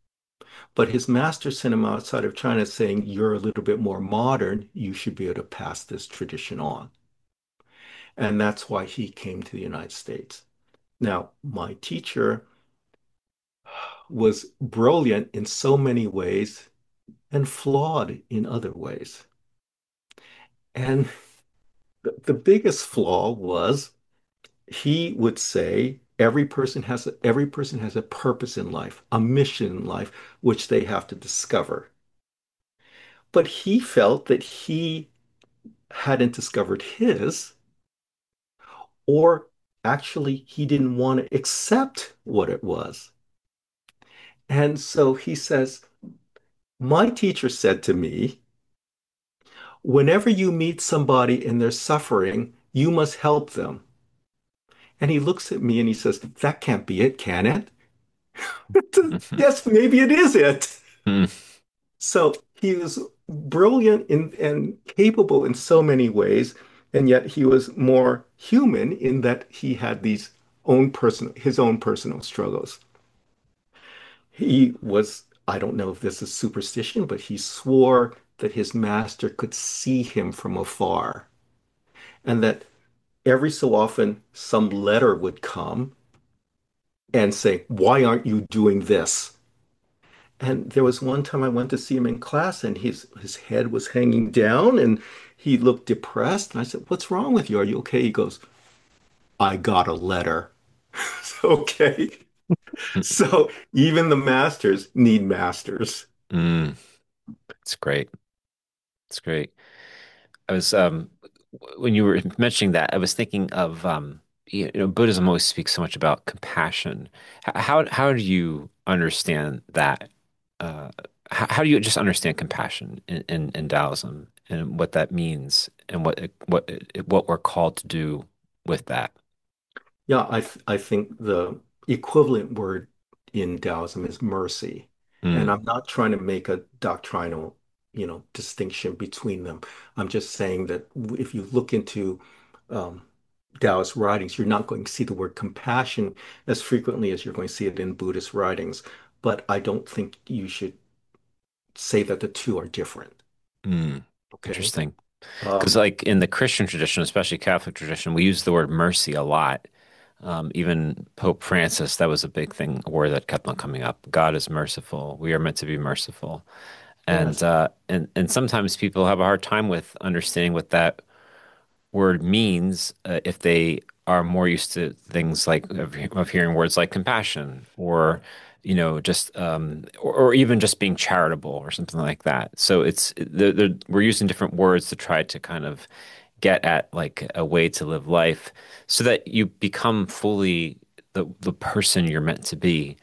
But his master sent him outside of China saying, you're a little bit more modern. You should be able to pass this tradition on. And that's why he came to the United States. Now, my teacher was brilliant in so many ways and flawed in other ways. And the biggest flaw was he would say every person has a purpose in life, a mission in life, which they have to discover. But he felt that he hadn't discovered his, or actually he didn't want to accept what it was. And so he says, my teacher said to me, whenever you meet somebody and they're suffering, you must help them. And he looks at me and he says, that can't be it, can it? Yes, maybe it is it. So he was brilliant and capable in so many ways, and yet he was more human in that he had his own personal struggles. He was, I don't know if this is superstition, but he swore that his master could see him from afar, and that every so often some letter would come and say, why aren't you doing this? And there was one time I went to see him in class and his head was hanging down and he looked depressed. And I said, what's wrong with you? Are you okay? He goes, I got a letter. Okay. So even the masters need masters. Mm, it's great. It's great. I was when you were mentioning that, I was thinking of Buddhism always speaks so much about compassion. How do you understand that? Uh, how do you just understand compassion in Taoism and what that means and what we're called to do with that? Yeah, I think the equivalent word in Taoism is mercy. And Mm, I'm not trying to make a doctrinal, distinction between them. I'm just saying that if you look into um, Taoist writings, you're not going to see the word compassion as frequently as you're going to see it in Buddhist writings. But I don't think you should say that the two are different. mm, Okay. interesting. Because Um, like in the Christian tradition, especially Catholic tradition, we use the word mercy a lot. Even Pope Francis, that was a big thing, a word that kept on coming up. God is merciful. We are meant to be merciful. And yes. sometimes people have a hard time with understanding what that word means if they are more used to things like of hearing words like compassion or just or even just being charitable or something like that. So we're using different words to try to kind of get at like a way to live life so that you become fully the person you're meant to be.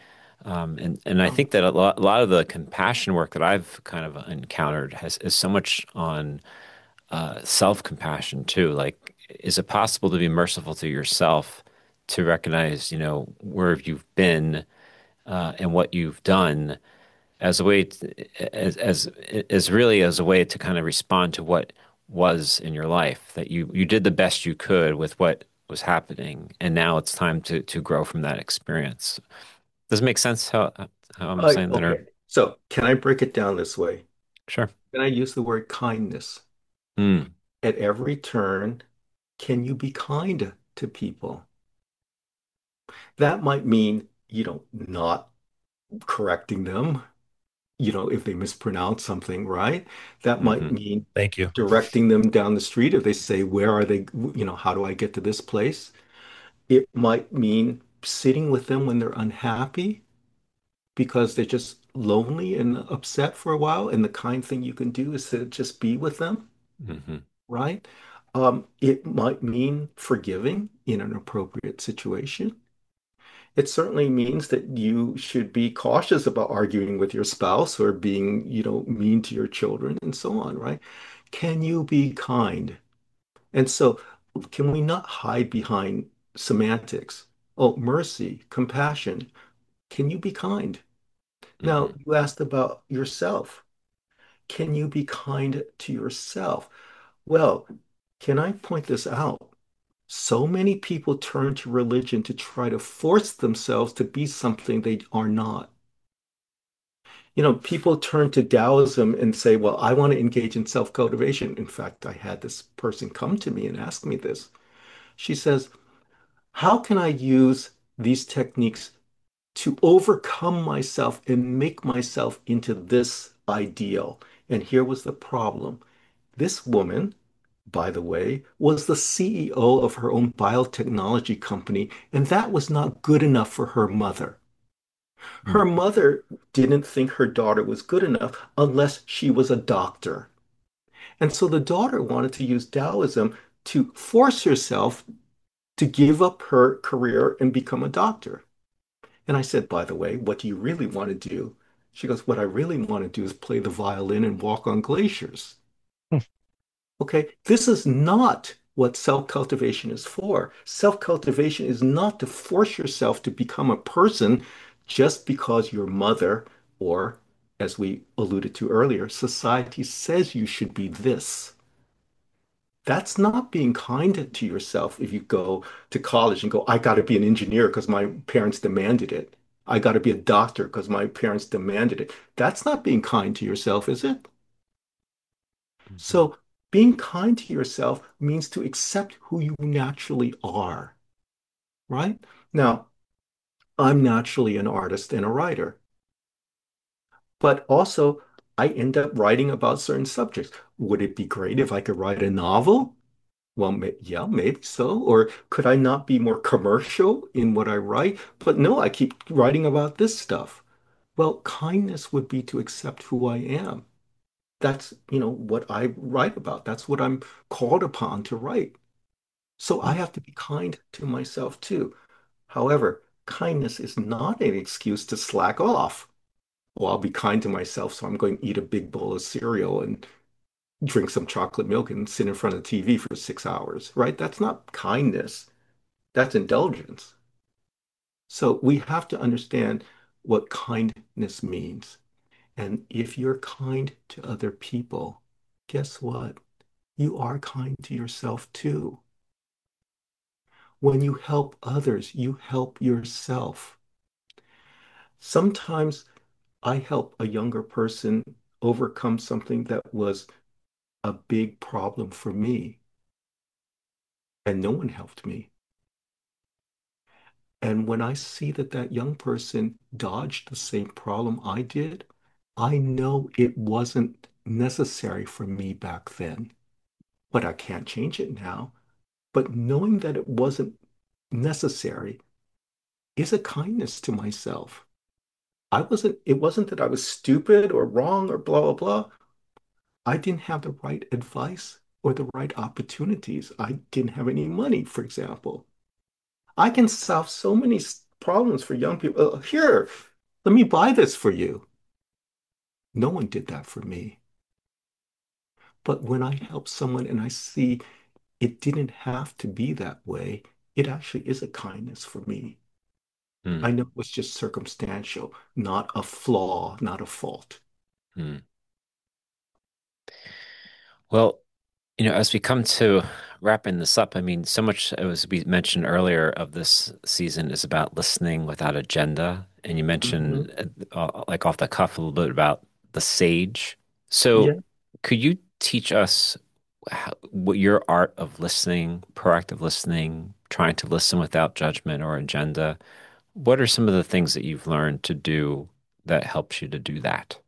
And I think that a lot of the compassion work that I've kind of encountered is so much on self-compassion too. Like, is it possible to be merciful to yourself, to recognize, where you've been and what you've done as a way as really as a way to kind of respond to what was in your life, that you did the best you could with what was happening, and now it's time to grow from that experience. Does it make sense how I'm saying that? Or Okay. So can I break it down this way? sure. Can I use the word kindness? Mm, At every turn, can you be kind to people? That might mean, not correcting them, if they mispronounce something, right? That might hmm mean Thank you. directing them down the street if they say, where are they? How do I get to this place? It might mean sitting with them when they're unhappy because they're just lonely and upset for a while. And the kind thing you can do is to just be with them, hmm right? It might mean forgiving in an appropriate situation. It certainly means that you should be cautious about arguing with your spouse or being, mean to your children and so on, right? Can you be kind? And so, can we not hide behind semantics? Oh, mercy, compassion. Can you be kind? Now, hmm you asked about yourself. Can you be kind to yourself? Well, can I point this out? So many people turn to religion to try to force themselves to be something they are not. People turn to Taoism and say, well, I want to engage in self-cultivation. In fact, I had this person come to me and ask me this. She says, how can I use these techniques to overcome myself and make myself into this ideal? And here was the problem. This woman, by the way, was the CEO of her own biotechnology company, and that was not good enough for her mother. Mm. Her mother didn't think her daughter was good enough unless she was a doctor. And so the daughter wanted to use Taoism to force herself to give up her career and become a doctor. And I said, by the way, what do you really want to do? She goes, what I really want to do is play the violin and walk on glaciers. Okay, this is not what self-cultivation is for. Self-cultivation is not to force yourself to become a person just because your mother, or as we alluded to earlier, society says you should be this. That's not being kind to yourself if you go to college and go, I got to be an engineer because my parents demanded it. I got to be a doctor because my parents demanded it. That's not being kind to yourself, is it? Mhm. So being kind to yourself means to accept who you naturally are, right? Now, I'm naturally an artist and a writer, but also I end up writing about certain subjects. Would it be great if I could write a novel? Well, yeah, maybe so. Or could I not be more commercial in what I write? But no, I keep writing about this stuff. Well, kindness would be to accept who I am. That's, what I write about. That's what I'm called upon to write. So I have to be kind to myself too. However, kindness is not an excuse to slack off. Well, I'll be kind to myself, so I'm going to eat a big bowl of cereal and drink some chocolate milk and sit in front of the TV for 6 hours, right? That's not kindness. That's indulgence. So we have to understand what kindness means. And if you're kind to other people, guess what? You are kind to yourself too. When you help others, you help yourself. Sometimes I help a younger person overcome something that was a big problem for me, and no one helped me. And when I see that that young person dodged the same problem I did, I know it wasn't necessary for me back then, but I can't change it now. But knowing that it wasn't necessary is a kindness to myself. It wasn't that I was stupid or wrong or blah, blah, blah. I didn't have the right advice or the right opportunities. I didn't have any money, for example. I can solve so many problems for young people. Here, let me buy this for you. No one did that for me. But when I help someone and I see it didn't have to be that way, it actually is a kindness for me. Hmm. I know it was just circumstantial, not a flaw, not a fault. Hmm. Well, as we come to wrapping this up, I mean, so much as we mentioned earlier of this season is about listening without agenda. And you Hmm. mentioned, like off the cuff, a little bit about the sage. So, Yeah. could you teach us what your art of listening, proactive listening, trying to listen without judgment or agenda? What are some of the things that you've learned to do that helps you to do that?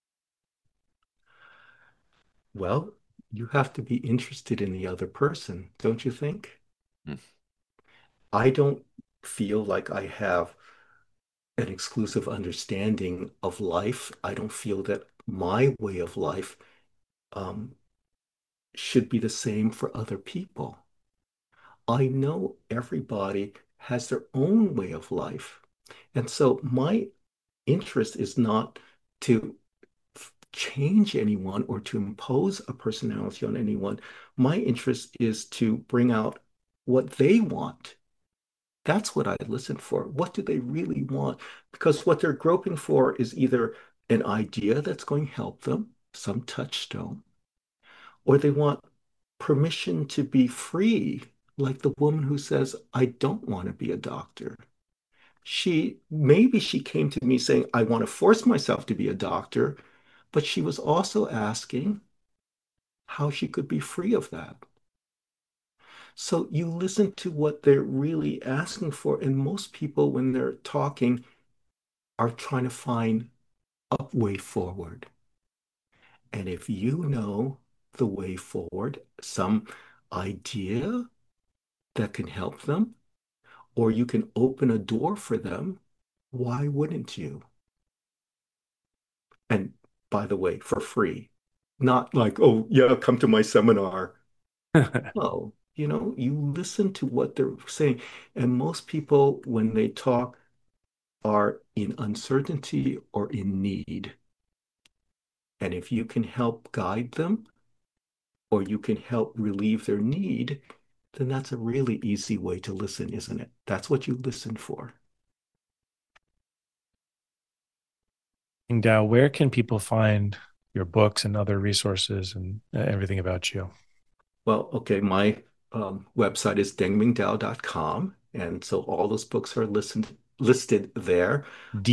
Well, you have to be interested in the other person, don't you think? Hmm. I don't feel like I have an exclusive understanding of life. I don't feel that my way of life um, should be the same for other people. I know everybody has their own way of life. And so my interest is not to change anyone or to impose a personality on anyone. My interest is to bring out what they want. That's what I listen for. What do they really want? Because what they're groping for is either an idea that's going to help them, some touchstone, or they want permission to be free, like the woman who says, I don't want to be a doctor. Maybe she came to me saying, I want to force myself to be a doctor, but she was also asking how she could be free of that. So you listen to what they're really asking for, and most people, when they're talking, are trying to find a way forward. And if you know the way forward, some idea that can help them, or you can open a door for them, why wouldn't you? And by the way, for free, not like, oh, yeah, come to my seminar. No, you listen to what they're saying. And most people, when they talk, are in uncertainty or in need. And if you can help guide them or you can help relieve their need, then that's a really easy way to listen, isn't it? That's what you listen for. Dao, where can people find your books and other resources and everything about you? Well, okay, my website is dengmingdao.com. And so all those books are listed there.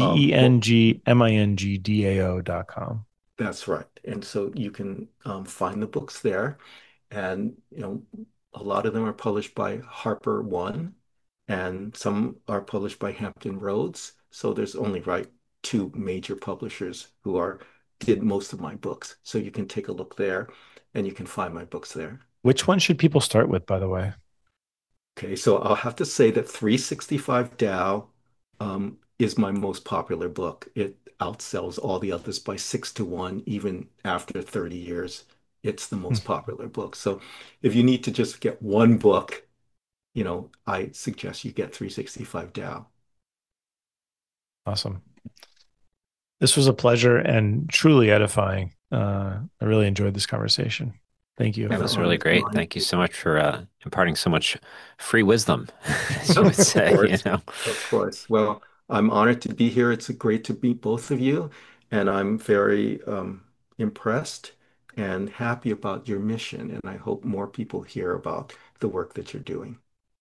DENGMINGDAO.com. That's right. And so you can find the books there. And, a lot of them are published by Harper One, and some are published by Hampton Roads. So there's only two major publishers who did most of my books. So you can take a look there and you can find my books there. Which one should people start with, by the way? Okay, so I'll have to say that 365 Tao is my most popular book. It outsells all the others by 6 to 1, even after 30 years. It's the most popular book. So if you need to just get one book, I suggest you get 365 Tao. Awesome. This was a pleasure and truly edifying. I really enjoyed this conversation. Thank you. That was really great. Thank you so much for imparting so much free wisdom, as you would say. Of course. Well, I'm honored to be here. It's great to meet both of you, and I'm very impressed and happy about your mission. And I hope more people hear about the work that you're doing.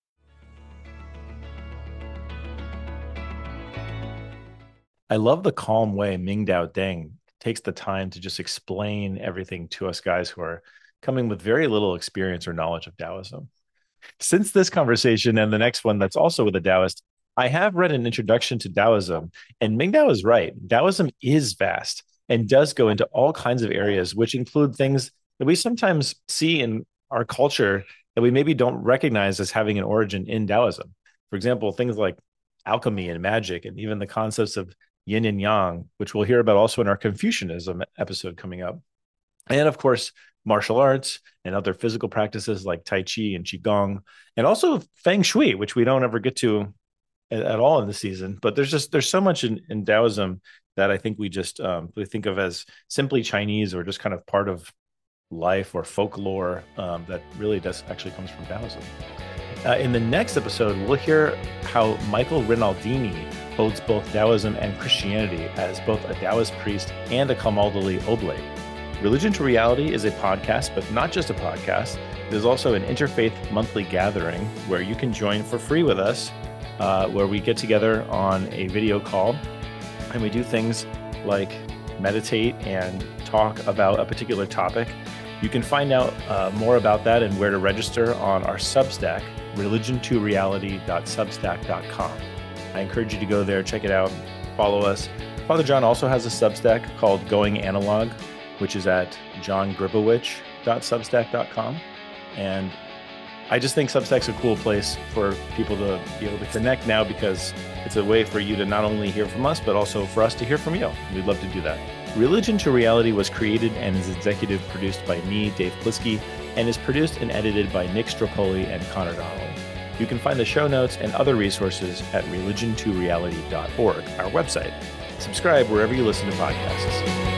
I love the calm way Mingdao Deng takes the time to just explain everything to us guys who are coming with very little experience or knowledge of Taoism. Since this conversation and the next one that's also with a Taoist, I have read an introduction to Taoism, and Mingdao is right. Taoism is vast and does go into all kinds of areas, which include things that we sometimes see in our culture that we maybe don't recognize as having an origin in Taoism. For example, things like alchemy and magic, and even the concepts of yin and yang, which we'll hear about also in our Confucianism episode coming up. And of course, martial arts and other physical practices like Tai Chi and Qigong, and also Feng Shui, which we don't ever get to at all in the season. But there's so much in Taoism that I think we think of as simply Chinese or just kind of part of life or folklore that really does actually comes from Taoism. In the next episode, we'll hear how Michael Rinaldini holds both Taoism and Christianity as both a Taoist priest and a Camaldoli Oblate. Religion to Reality is a podcast, but not just a podcast. It is also an interfaith monthly gathering where you can join for free with us, where we get together on a video call and we do things like meditate and talk about a particular topic. You can find out more about that and where to register on our Substack, religiontoreality.substack.com. I encourage you to go there, check it out, follow us. Father John also has a Substack called Going Analog, which is at johngribowich.substack.com. And I just think Substack's a cool place for people to be able to connect now, because it's a way for you to not only hear from us, but also for us to hear from you. We'd love to do that. Religion to Reality was created and is executive produced by me, Dave Plisky, and is produced and edited by Nick Stropoli and Connor Donnelly. You can find the show notes and other resources at religiontoreality.org, our website. Subscribe wherever you listen to podcasts.